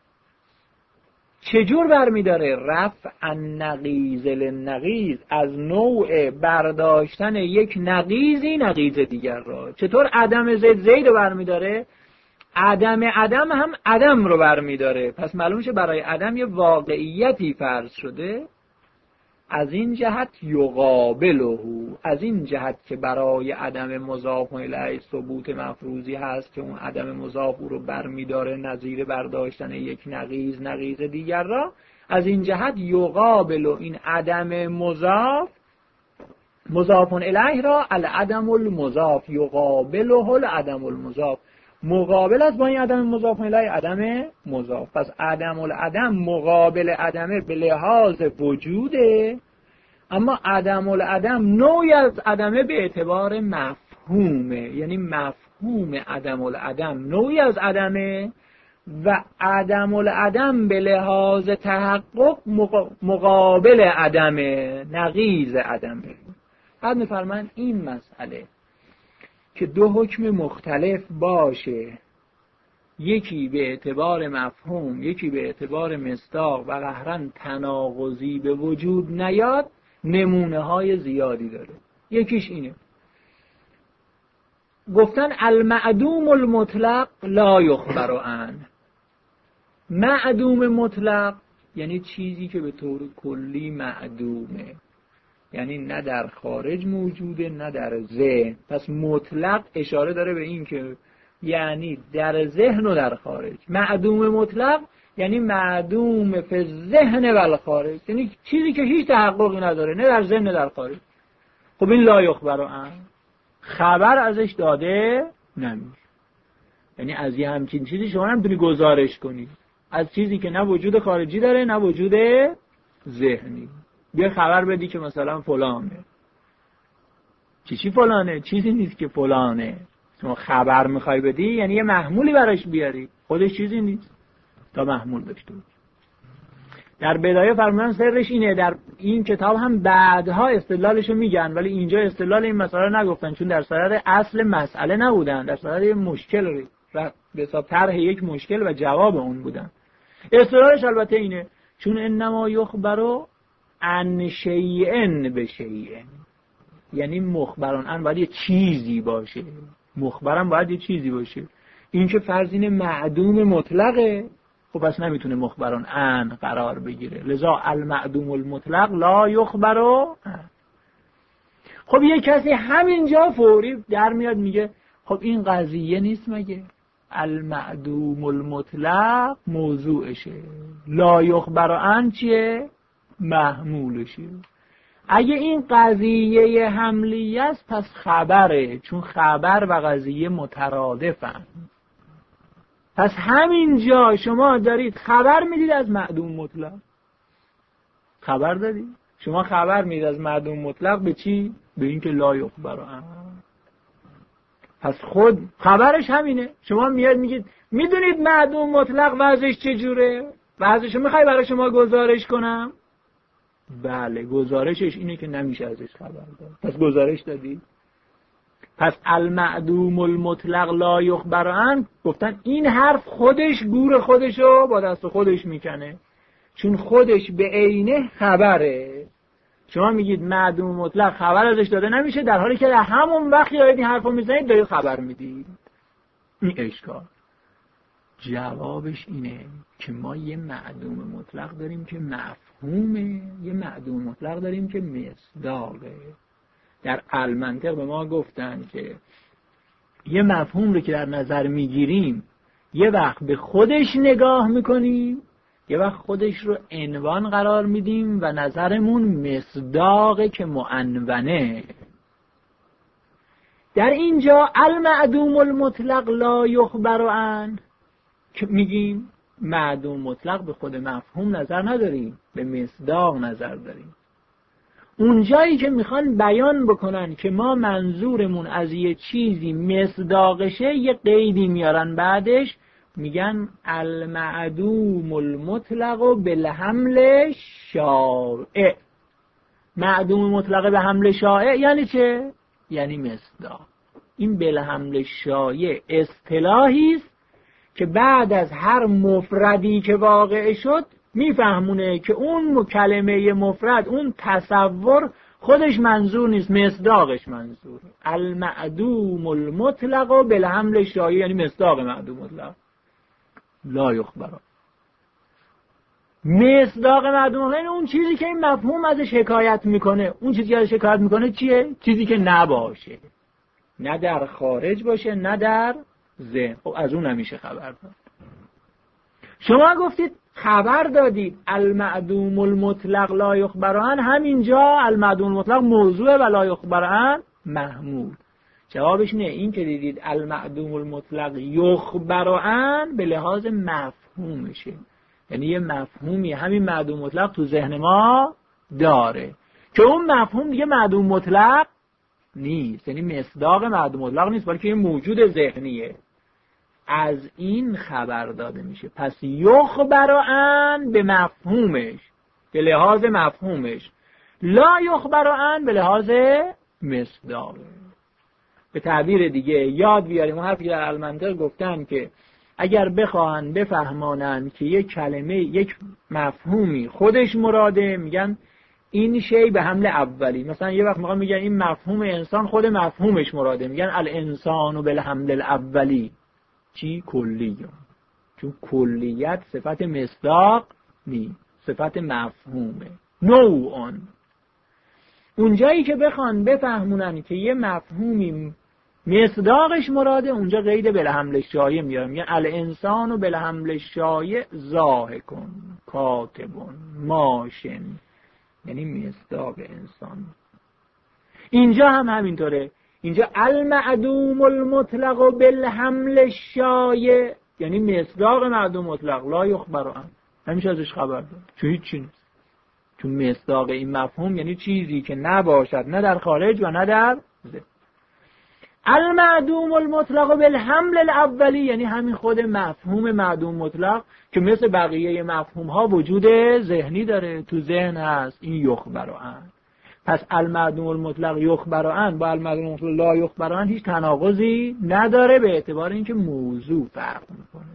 چجور بر میداره؟ رفع النقیض للنقیض، از نوع برداشتن یک نقیضی نقیض دیگر را. چطور عدم زید زید رو بر میداره؟ عدم عدم هم عدم رو بر میداره. پس معلوم شه برای عدم یه واقعیتی فرض شده، از این جهت یقابله، از این جهت که برای عدم مضاف الیه ثبوت مفروضی هست که اون عدم مضاف او رو برمیداره نظیر برداشتن یک نقیض نقیض دیگر را. از این جهت یقابل این عدم مضاف مضاف الیه را العدم المضاف، یقابله العدم المضاف، مقابل است با این عدم مضاف الیه عدم مضاف. پس عدم العدم مقابل عدمه به لحاظ وجوده، اما عدم العدم نوعی از عدمه به اعتبار مفهومه، یعنی مفهوم عدم العدم نوعی از عدمه و عدم العدم به لحاظ تحقق مقابل عدمه، نقیض عدمه. بعد می‌فرمایند این مسئله که دو حکم مختلف باشه، یکی به اعتبار مفهوم یکی به اعتبار مصداق و قهرن تناقضی به وجود نیاد، نمونه های زیادی داره. یکیش اینه، گفتن المعدوم المطلق لا یخبر عنه. معدوم مطلق یعنی چیزی که به طور کلی معدومه، یعنی نه در خارج موجوده نه در ذهن. پس مطلق اشاره داره به این که یعنی در ذهن و در خارج. معدوم مطلق یعنی معدوم فی ذهن و الخارج، یعنی چیزی که هیچ تحققی نداره نه در ذهن نه در خارج. خب این لا یخبر عنه، خبر ازش داده نمیشه. یعنی از یه همچین چیزی شما نمیتونی گزارش کنی، از چیزی که نه وجود خارجی داره نه وجود ذهنی. بیا خبر بدی که مثلا فلانه. چی چی فلانه؟ چیزی نیست که فلانه. شما خبر میخوای بدی یعنی یه محمولی براش بیاری، خودش چیزی نیست تا محمول داشته باشه. در بدایه فرمودن سرش اینه، در این کتاب هم بعدها استدلالشو میگن ولی اینجا استدلال این مسئله رو نگفتن، چون در صدد اصل مسئله نبودن، در صدد مشکل و به حساب طرح یک مشکل و جواب اون بودن. استدلالش البته اینه چون انما یخبرو عن شیئن به شیئن، یعنی مخبران ان باید یه چیزی باشه، مخبران باید یه چیزی باشه. این که فرض اینه معدوم مطلقه، خب پس نمیتونه مخبران ان قرار بگیره، لذا المعدوم المطلق لا یخبرو ان. خب یه کسی همینجا فوری در میاد میگه خب این قضیه نیست مگه؟ المعدوم المطلق موضوعشه، لا یخبرو ان چیه؟ محمولشه. اگه این قضیه حملیه است پس خبره، چون خبر و قضیه مترادفن. پس همینجا شما دارید خبر میدید از معدوم مطلق. خبر دادید؟ شما خبر میدید از معدوم مطلق به چی؟ به این که لا یخبر عنه. پس خود خبرش همینه. شما میاد میگید میدونید معدوم مطلق وضعش چجوره؟ وضعشو میخوای برای شما گزارش کنم؟ بله، گزارشش اینه که نمیشه ازش خبر داد. پس گزارش دادی؟ پس المعدوم المطلق لا یخبر عنه، گفتن این حرف خودش گور خودشو با دست خودش میکنه، چون خودش به عینه خبره. شما میگید معدوم مطلق خبر ازش داده نمیشه، در حالی که در همون وقت دارید این حرفو میزنید دارید خبر میدید. این اشکال. جوابش اینه که ما یه معدوم مطلق داریم که مفهومه، یه معدوم مطلق داریم که مصداقه. در المنطق به ما گفتن که یه مفهوم رو که در نظر میگیریم یه وقت به خودش نگاه میکنیم، یه وقت خودش رو عنوان قرار میدیم و نظرمون مصداقه که معنونه. در اینجا المعدوم المطلق لا یخبر عنه که میگیم معدوم مطلق به خود مفهوم نظر نداریم، به مصداق نظر داریم. اونجایی که میخوان بیان بکنن که ما منظورمون از یه چیزی مصداقشه، یه قیدی میارن بعدش، میگن المعدوم المطلق بالحمل شائع. معدوم مطلق به حمل شائع یعنی چه؟ یعنی مصداق. این بالحمل شائع اصطلاحی است که بعد از هر مفردی که واقع شد میفهمونه که اون کلمه مفرد، اون تصور خودش منظور نیست، مصداقش منظور. المعدوم المطلق بالحمل شائع یعنی مصداق معدوم مطلق لا یخبر. مصداق معدوم مطلق اون چیزی که این مفهوم ازش حکایت میکنه. اون چیزی که ازش حکایت میکنه چیه؟ چیزی که نباشه، نه در خارج باشه نه در ذهن. خب از اون نمیشه خبر داد. شما گفتید خبر دادید المعدوم المطلق لا یخبر عنه، همینجا المعدوم المطلق موضوع و لا یخبر عنه محمول. جوابش نه. این که دیدید المعدوم المطلق یخبر عنه به لحاظ مفهومشه، یعنی یه مفهومی همین معدوم مطلق تو ذهن ما داره که اون مفهوم دیگه معدوم مطلق نیست، یعنی مصداق معدوم مطلق نیست، بلکه یه موجود ذهنیه. از این خبر داده میشه. پس یخبر عنه به مفهومش، به لحاظ مفهومش، لا یخبر عنه به لحاظ مصداق. به تعبیر دیگه یاد بیاریم اون حرفی که در المنطق گفتن که اگر بخواهن بفهمانن که یک کلمه، یک مفهومی خودش مراده، میگن این شی به حمل اولی. مثلا یه وقت میگن میگن این مفهوم انسان خود مفهومش مراده، میگن الانسان بالحمل الاولی. چی؟ کلی. چون کلیت صفت مصداق نی، صفت مفهومه. نوعان اونجایی که بخوان بفهمونن که یه مفهومی مصداقش مراده، اونجا قید بالحمل شایع میارم، میگن الانسان بالحمل شایع ضاحکون کاتبون ماشن، یعنی مصداق انسان. اینجا هم همینطوره. اینجا المعدوم المطلق بالحمل شایع یعنی مصداق معدوم مطلق لا یخبر عنه، همیشه ازش خبر داد، چون هیچ چی نیست. چون مصداق این مفهوم یعنی چیزی که نباشد نه در خارج و نه در ذهن. المعدوم المطلق بالحمل الاولی یعنی همین خود مفهوم معدوم مطلق که مثل بقیه مفهوم ها وجود ذهنی داره، تو ذهن هست، این یخبر عنه. پس المعدوم المطلق یخبر عنه با المعدوم المطلق لا یخبر عنه هیچ تناقضی نداره، به اعتبار اینکه موضوع فرق میکنه.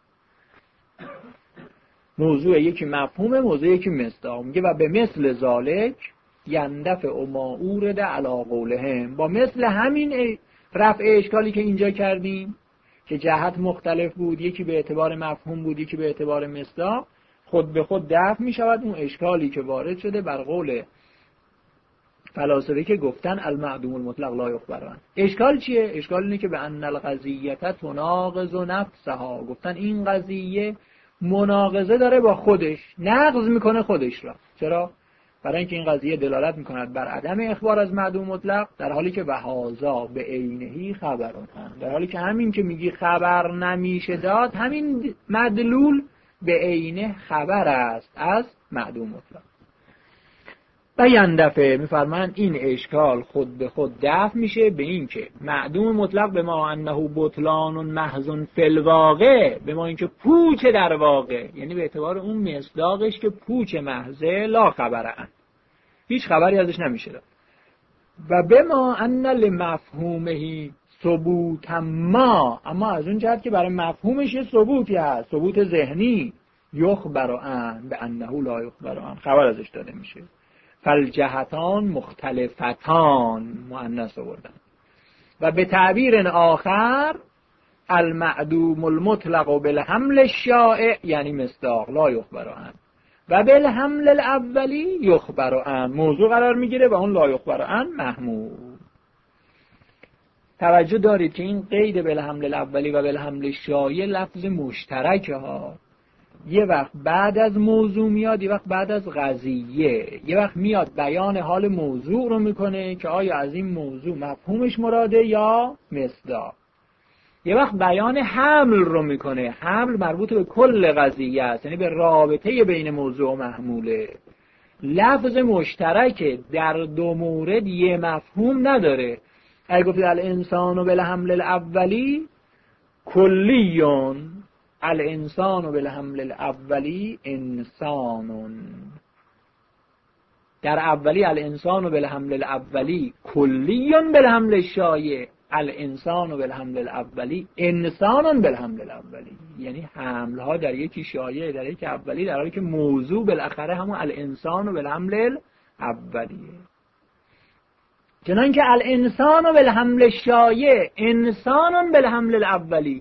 موضوع یکی مفهوم، موضوع یکی مصداق. میگه و به مثل ذالک یندفع ما اورد علی قولهم، با مثل همین رفع اشکالی که اینجا کردیم که جهت مختلف بود، یکی به اعتبار مفهوم بود یکی به اعتبار مصداق، خود به خود دفع می شود اون اشکالی که وارد شده بر قول فلاسفه که گفتن المعدوم المطلق لا یخبر عنه. اشکال چیه؟ اشکال اینه که به ان القضیه تناقض نفسها، گفتن این قضیه مناقضه داره با خودش، نقض میکنه خودش را. چرا؟ برای اینکه این قضیه دلالت میکند بر عدم اخبار از معدوم مطلق، در حالی که وهذا به عینه خبرون، در حالی که همین که میگی خبر نمیشه داد، همین مدلول به عینه خبر است از معدوم مطلق. و یندفع میفرمایند این اشکال خود به خود دفع میشه به این که معدوم مطلق به ما انه بطلان محض فی الواقع، به ما اینکه پوچ در واقع، یعنی به اعتبار اون مصداقش که پوچ محضه، لا خبرن، هیچ خبری ازش نمیشه داد. و به ما ان لمفهومه ثبوت ما، اما از اون جهت که برای مفهومش یه ثبوتی هست، ثبوت ذهنی، یخبر عنه به انه لا یخبر عنه، خبر ازش داده میشه. فالجهتان مختلفتان، مؤنث آوردن. و به تعبیر آخر المعدوم المطلق بالحمل الشائع یعنی مصداق لا یخبر عنه، و بالحمل الاولی یخبر عنه موضوع قرار میگیره و اون لا یخبر عنه محمول. توجه دارید که این قید بالحمل الاولی و بالحمل الشایع لفظ مشترکه ها. یه وقت بعد از موضوع میاد، یه وقت بعد از قضیه. یه وقت میاد بیان حال موضوع رو میکنه که آیا از این موضوع مفهومش مراده یا مصداق. یه وقت بیان حمل رو میکنه، حمل مربوط به کل قضیه است، یعنی به رابطه بین موضوع و محموله. لفظ مشترک در دو مورد یه مفهوم نداره. اگه گفتید الانسان بالحمل الاولی کلیون، الانسان بالحمل الاولی انسانون. در اولی الانسان بالحمل الاولی کلیون بالحمل الشایع، الانسان بالحمل الاولی انسانون بالحمل الاولی. یعنی حمل ها در یکی شایع در یکی اولی، در حالی که موضوع بالاخره همون الانسان بالحمل الاولیه. چنانکه الانسان بالحمل الشایع انسانون بالحمل الاولی.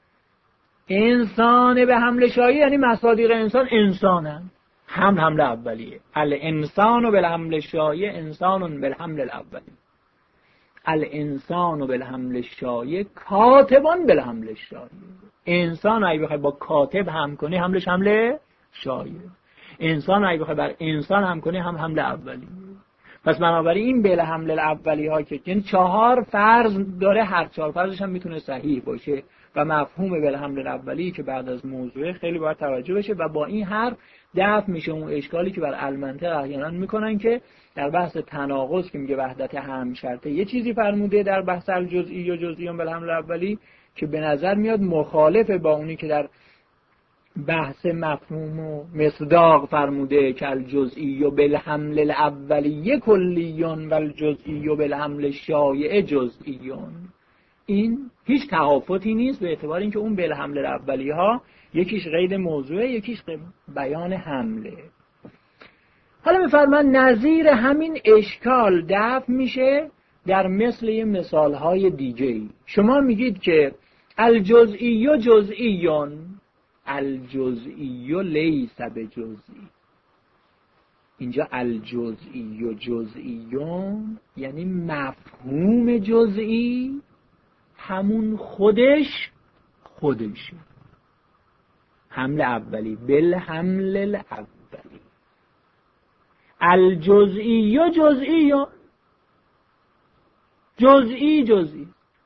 انسان به حمل شایع یعنی مصادیق انسان انسانن، هم حمل اولیه. الانسان بالحمل الشایع انسانون بالحمل الاولی. الانسان بالحمل الشایع کاتبان بالحمل الشایع. انسان اگه بخوای با کاتب هم کنی حملش حمل شایع. انسان اگه بخوای بر انسان هم کنی هم حمل اولی. پس بنابراین این بالحمل الاولی ها که یعنی چهار فرض داره، هر چهار فرضش هم میتونه صحیح باشه و مفهوم بالحمل الاولی که بعد از موضوع خیلی باید توجه بشه و با این حرف دفع میشه اون اشکالی که بر المنطق احیانا میکنن که در بحث تناقض که میگه وحدت هم شرطه یه چیزی فرموده در بحث الجزئی و جزئیون بالحمل الاولی که به نظر میاد مخالف با اونی که در بحث مفهوم و مصداق فرموده که الجزئی و بالحمل الاولی کلیون و الجزئی و بالحمل الشایع جزئیون. این هیچ تهافتی نیست به اعتبار اینکه اون بالحمل الاولی ها یکیش قید موضوعه، یکیش بیان حمله. حالا می‌فرمان نظیر همین اشکال دفع میشه در مثل یه مثالهای دیگه‌ای. شما میگید که الجزئی و جزئیون، الجزئی و لیس بجزئی. اینجا الجزئی و جزئیون یعنی مفهوم جزئی همون خودش خودشه. حمل اولی بالحمل الاولی. الجزئی و جزئیون، جزئی جزئی.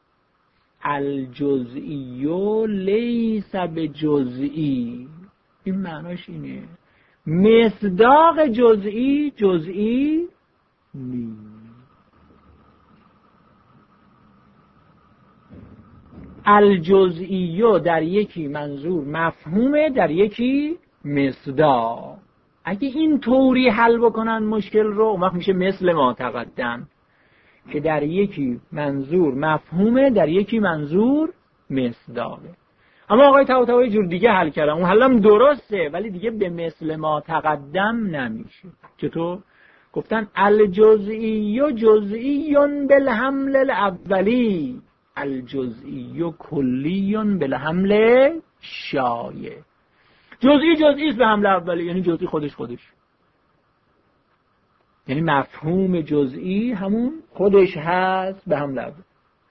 الجزئی و لیس بجزئی، این معناش اینه مصداق جزئی جزئی نیست. الجزئی در یکی منظور مفهومه، در یکی مصداق. اگه این طوری حل بکنن مشکل رو، اون وقت میشه مثل ما تقدم که در یکی منظور مفهومه، در یکی منظور مصداقه. اما آقای طباطبایی جور دیگه حل کردن، اون حلم درسته ولی دیگه به مثل ما تقدم نمیشه. چطور؟ گفتن الجزئی و جزئیون بالحمل الاولی، الجزئی و کلیون بالحمل شایع. جزئی جزئی است به حمل اولی، یعنی جزئی خودش خودش، یعنی مفهوم جزئی همون خودش هست به حمل اولی.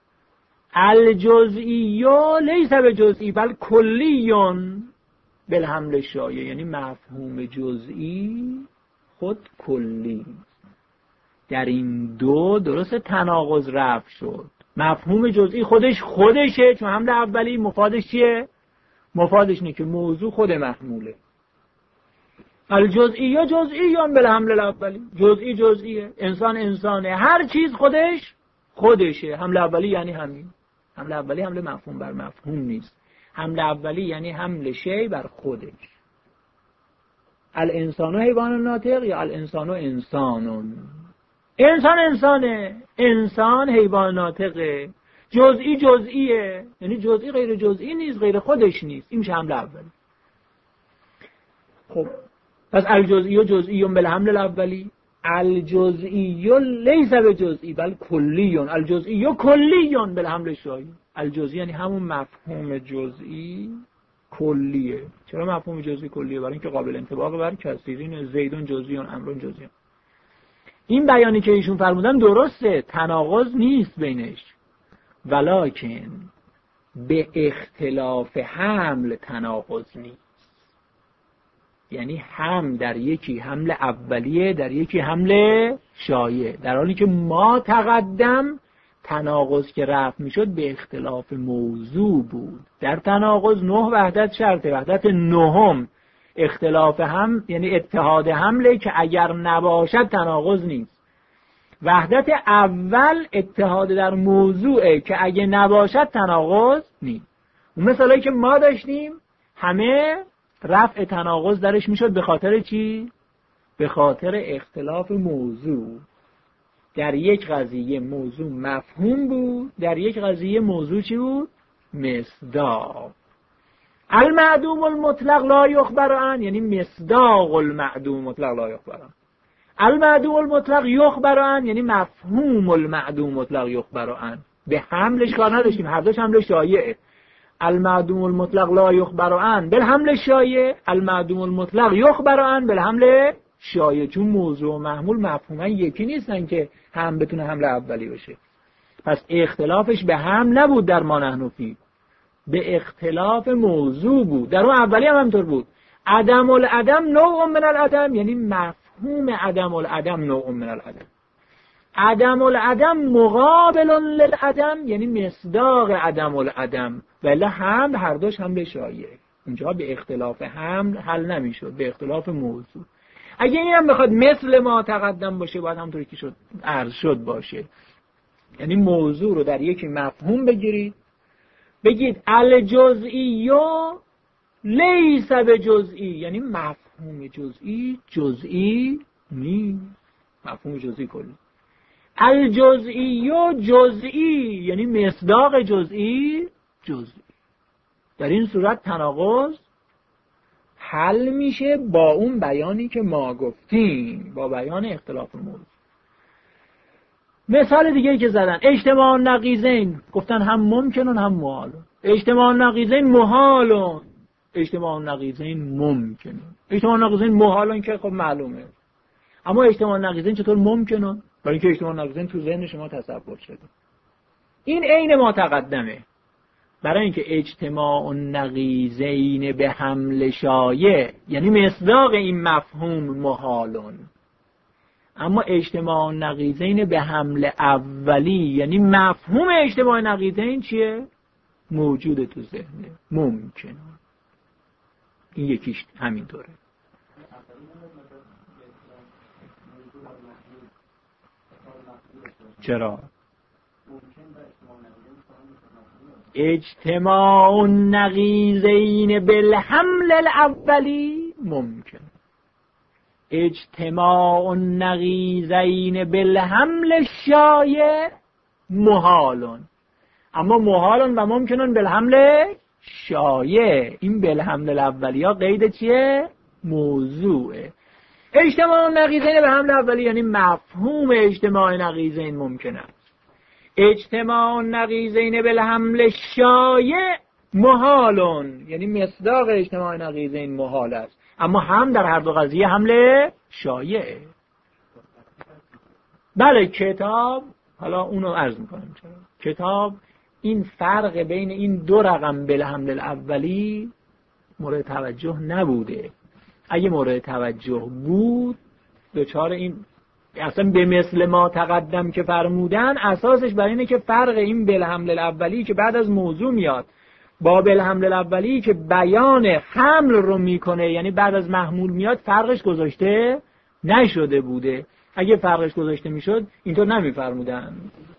الجزئی لیس بجزئی بل کلیون بالحمل شایع، یعنی مفهوم جزئی خود کلی. در این دو درست تناقض رفع شد. مفهوم جزئی خودش خودشه، چون حمل اولی مفادش چیه؟ مفادش اینه که موضوع خود محموله. الجزئی و جزئیون بالحمل الاولی، جزئی جزئیه، انسان انسانه، هر چیز خودش خودشه. حمل اولی یعنی همین. حمل اولی حمل مفهوم بر مفهوم نیست. حمل اولی یعنی حمل شی بر خودش. الانسان حیوان ناطق یا الانسان انسانون. انسان انسانه، انسان حیوان ناطقه. جزئی جزئیه، یعنی جزئی غیر جزئی نیست، غیر خودش نیست. این میشه حمل اولی. خب پس الجزئی و جزئیون بالحمل الاولی، الجزئی لیس بجزئی بل کلیون، الجزئی و کلیون بالحمل شایع. الجزئی یعنی همون مفهوم جزئی کلیه. چرا مفهوم جزئی کلیه؟ برای اینکه قابل انطباق بر کثیرین، زیدون جزئیون، امرون جزئیون. این بیانی که ایشون فرمودن درسته، تناقض نیست بینش. ولکن به اختلاف حمل تناقض نیست. یعنی هم در یکی حمل اولیه، در یکی حمل شایع، در حالی که ما تقدم تناقض که رفع میشد به اختلاف موضوع بود. در تناقض نه وحدت شرطه، وحدت نهم اختلاف هم یعنی اتحاد حمله که اگر نباشد تناقض نیست. وحدت اول اتحاد در موضوعه که اگه نباشد تناقض نیست. اون مثالایی که ما داشتیم همه رفع تناقض درش میشد به خاطر چی؟ به خاطر اختلاف موضوع. در یک قضیه موضوع مفهوم بود، در یک قضیه موضوع چی بود؟ مصداق. المعدوم المطلق لا یخبر عنه، یعنی مصداق المعدوم مطلق لا یخبر عنه. المعدوم المطلق یخبر عنه، یعنی مفهوم المعدوم مطلق یخبر عنه. به حملش کار نداشتیم، هر دوش حمل شایعه. المعدوم المطلق لا یخبر عنه بالحمل شایع، المعدوم المطلق یخبر عنه بالحمل شایع. چون موضوع و محمول مفهوما یکی نیستن که هم بتونه حمل اولی باشه. پس اختلافش به هم نبود در ما نحن فیه، به اختلاف موضوع بود. در اون اولی هم همینطور بود. عدم العدم نوع من العدم، یعنی مفهوم عدم العدم نوع من العدم. عدم العدم مقابل للعدم، یعنی مصداق عدم العدم. ولی هم هر دوش هم به شایع. اینجا به اختلاف هم حل نمیشد، به اختلاف موضوع. اگه این هم بخواد مثل ما تقدم باشه باید همونطوری که شد عرض شد باشه. یعنی موضوع رو در یکی مفهوم بگیرید، بگید الجزئی لیس بجزئی، یعنی مفهوم جزئی جزئی نیست، مفهوم جزئی کلی. الجزئی جزئی، یعنی مصداق جزئی جزئی. در این صورت تناقض حل میشه با اون بیانی که ما گفتیم، با بیان اختلاف موضوع. مثال دیگه که زدن اجتماع نقیضین، گفتن هم ممکنن هم محالن. اجتماع نقیضین محالن، اجتماع نقیضین ممکنن. اجتماع نقیضین محالن که خب معلومه، اما اجتماع نقیضین چطور ممکنن؟ برای اینکه اجتماع نقیضین تو ذهن شما تصور شده. این عین ما تقدمه. برای اینکه اجتماع نقیضین به حمل شایع، یعنی مصداق این مفهوم محالن، اما اجتماع نقیضین به حمل اولی، یعنی مفهوم اجتماع نقیضین چیه؟ موجود تو ذهنه، ممکنه. این یکیش همینطوره. چرا؟ اجتماع نقیضین بالحمل الاولی ممکن، اجتماع نقیضین بالحمل الشایع محالن، اما محالن و ممکنن بالحمل شایع. این بالحمل الاولی ها قید چیه؟ موضوعه. اجتماع نقیضین به حمل اولی یعنی مفهوم اجتماع نقیضین ممکن است. اجتماع نقیضین بالحمل شایع محالن، یعنی مصداق اجتماع نقیضین محال است، اما هم در هر دو قضیه حمل شایعه. بله کتاب، حالا اونو عرض میکنم چرا کتاب این فرق بین این دو رقم بالحمل الاولی مورد توجه نبوده. اگه مورد توجه بود دوچار این اصلا به مثل ما تقدم که فرمودن اساسش بر اینه که فرق این بالحمل الاولی که بعد از موضوع میاد با بالحمل الاولی که بیان حمل رو میکنه، یعنی بعد از محمول میاد، فرقش گذاشته نشده بوده. اگه فرقش گذاشته میشد اینطور نمیفرمودن.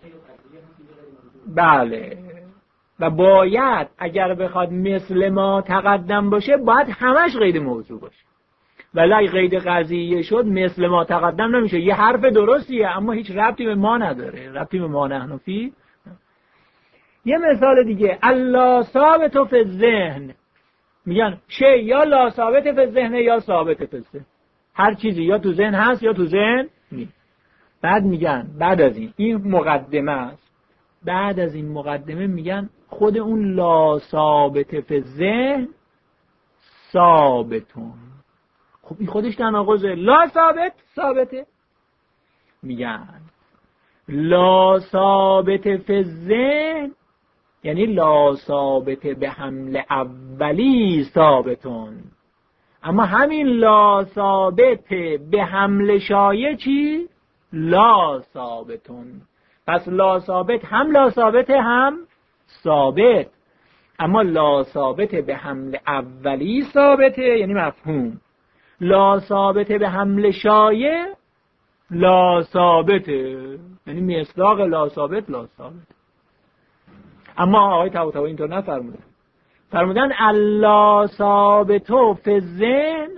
بله، و باید اگر بخواد مثل ما تقدم باشه باید همش قید موضوع باشه. ولی اگه قید قضیه شد مثل ما تقدم نمیشه. یه حرف درستیه اما هیچ ربطی به ما نداره، ربطی به ما نحن فیه. یه مثال دیگه، الا ثابت فی الذهن، میگن چه یا لا ثابت فی الذهن یا ثابت فی الذهن، هر چیزی یا تو ذهن هست یا تو ذهن نیست. بعد میگن بعد از این این مقدمه است، بعد از این مقدمه میگن خود اون لا ثابت فی الذهن ثابتون. خب این خودش تناقضه. لا ثابت ثابته. میگن لا ثابت فی الذهن یعنی لا ثابت به حمل اولی ثابتون، اما همین لا ثابت به حمل شایع چی؟ لا ثابتون. پس لا ثابت هم لا ثابت هم ثابت، اما لا ثابت به حمل اولی ثابته یعنی مفهوم، لا ثابت به حمل شایع لا ثابته یعنی مصداق لا ثابت لا ثابت. اما آقای طباطبایی اینطور نفرمودن، فرمودن الا ثابتو فی الذهن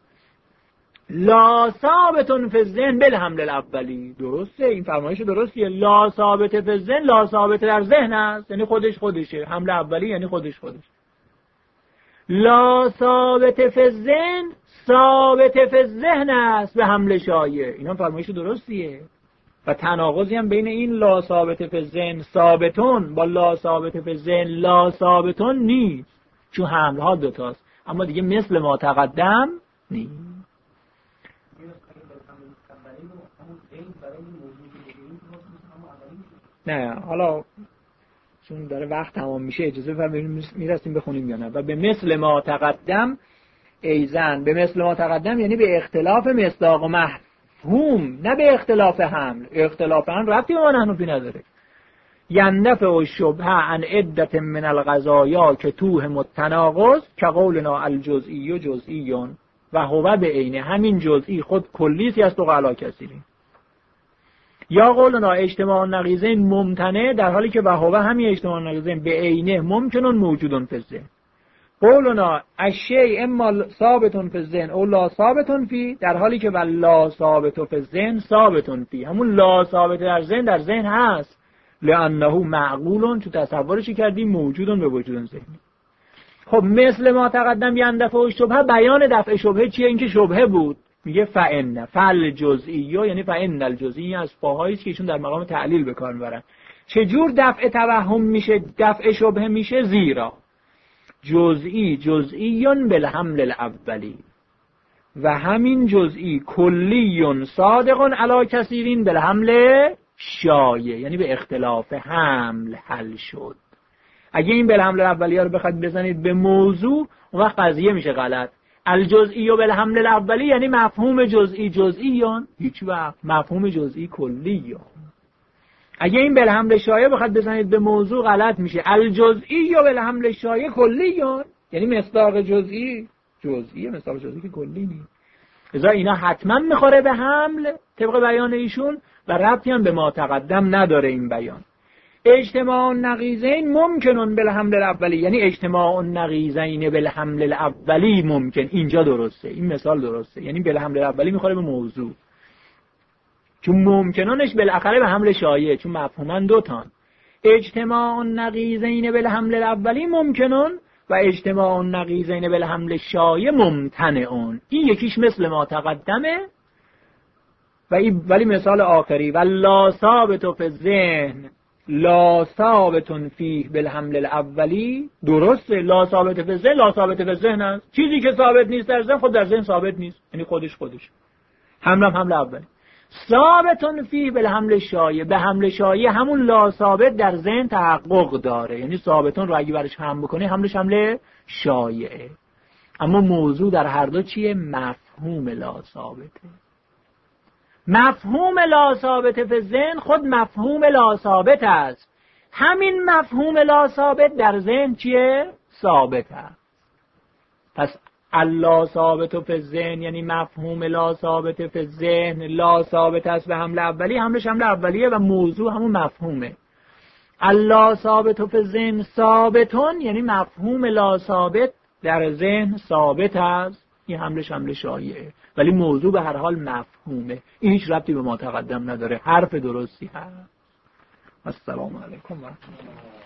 لا ثابتون فی الذهن بالحمل الاولی. درسته، این فرمایش درستیه. لا ثابت فی الذهن لا ثابت در ذهن است یعنی خودش خودشه، حمل اولی یعنی خودش خودش. لا ثابت فی الذهن ثابت فی الذهن است به حمل شایع. اینا فرمایش درستیه و تناقضی هم بین این لا ثابت فی الذهن ثابتون با لا ثابت فی الذهن لا ثابتون نیست، چون حمل ها دوتاست، اما دیگه مثل ما تقدم نیست. نه حالا چون داره وقت تمام میشه اجازه بفرمایید میرسیم بخونیم یا نه. و به مثل ما تقدم ایزن، به مثل ما تقدم یعنی به اختلاف مصداق و مفهوم، نه به اختلاف حمل. اختلاف حمل ربطی به ما نحنفی نداره. یندفع و شبهه عن عدت من القضایا که توه متناقض که قولنا الجزئی و جزئیون و هو به عینه، همین جزئی خود کلیسی است و قلا کثیری. یا قولنا اجتماع نقیضین ممتنع، در حالی که و هو همین اجتماع نقیضین به عینه ممکنون موجودون فی الذهن. قولنا الشیء اما ثابتون فی الذهن او لا ثابتون فی، در حالی که و لا ثابت فی الذهن ثابتون فی، همون لا ثابت در ذهن در ذهن هست، لانه معقولون، چون تصورشی کردیم موجودون به وجودون ذهنی. خب مثل ما تقدم یندفع و شبهه، بیان دفع شبهه چیه؟ اینکه شبهه بود، میگه فإن فعل جزئی یعنی فإن الجزئی از فاهایی که ایشون در مقام تعلیل به کار میبرن. چجور دفع توهم میشه، دفع شبهه میشه؟ زیرا جزئی جزئیون بالحمل الاولی و همین جزئی کلیون صادقون علی کثیرین بالحمل شایع، یعنی به اختلاف حمل حل شد. اگه این بالحمل الاولی رو بخواید بزنید به موضوع، اون وقت قضیه میشه غلط. الجزئی و بالحمل الاولی یعنی مفهوم جزئی جزئیون، هیچ وقت مفهوم جزئی کلیون. اگه این بالحمل شایع بخواید بزنید به موضوع غلط میشه. الجزئی و بالحمل شایع کلیون یعنی مصداق جزئی جزئی، مصداق جزئی که کلی نیست. لذا اینا حتما میخوره به حمل طبق بیان ایشون و ربطی هم به ما تقدم نداره این بیان. اجتماع نقیضین ممکنون بالحمل الاولی یعنی اجتماع نقیضین بالحمل الاولی ممکن. اینجا درسته، این مثال درسته، یعنی بالحمل الاولی میخوره به موضوع، چون ممکنونش بالاخره به حمل شایع، چون مفهومن دوتان. اجتماع نقیضین بالحمل الاولی ممکنون و اجتماع نقیضین بالحمل شایع ممتنعون. این یکیش مثل ما تقدمه و این ولی مثال آخری و لا ثابت فی الذهن لا ثابتون فیه بالحمل الاولی. درسته، لا ثابت فی الذهن لا ثابت فی الذهن است. چیزی که ثابت نیست در ذهن خود در ذهن ثابت نیست، یعنی خودش خودش. حمل هم حمل اولی. ثابتون فیه بالحمل شایع، به حمل شایع همون لا ثابت در ذهن تحقق داره، یعنی ثابتون رو اگه برش حمل بکنی حملش حمل شایعه. اما موضوع در هر دو چیه؟ مفهوم لا ثابته. مفهوم لا ثابت فی ذهن خود مفهوم لا ثابت است، همین مفهوم لا ثابت در ذهن چیه؟ ثابت است. پس اللا ثابت فی ذهن یعنی مفهوم لا ثابت فی ذهن لا ثابت است به حمل اولی، حملش حمل اولیه و موضوع همون مفهومه. اللا ثابت فی ذهن ثابتون یعنی مفهوم لا ثابت در ذهن ثابت است، این حملش حمل شایعه، ولی موضوع به هر حال مفهومه. این هیچ ربطی به ما تقدم نداره، حرف درستی هست. السلام علیکم و رحمت الله.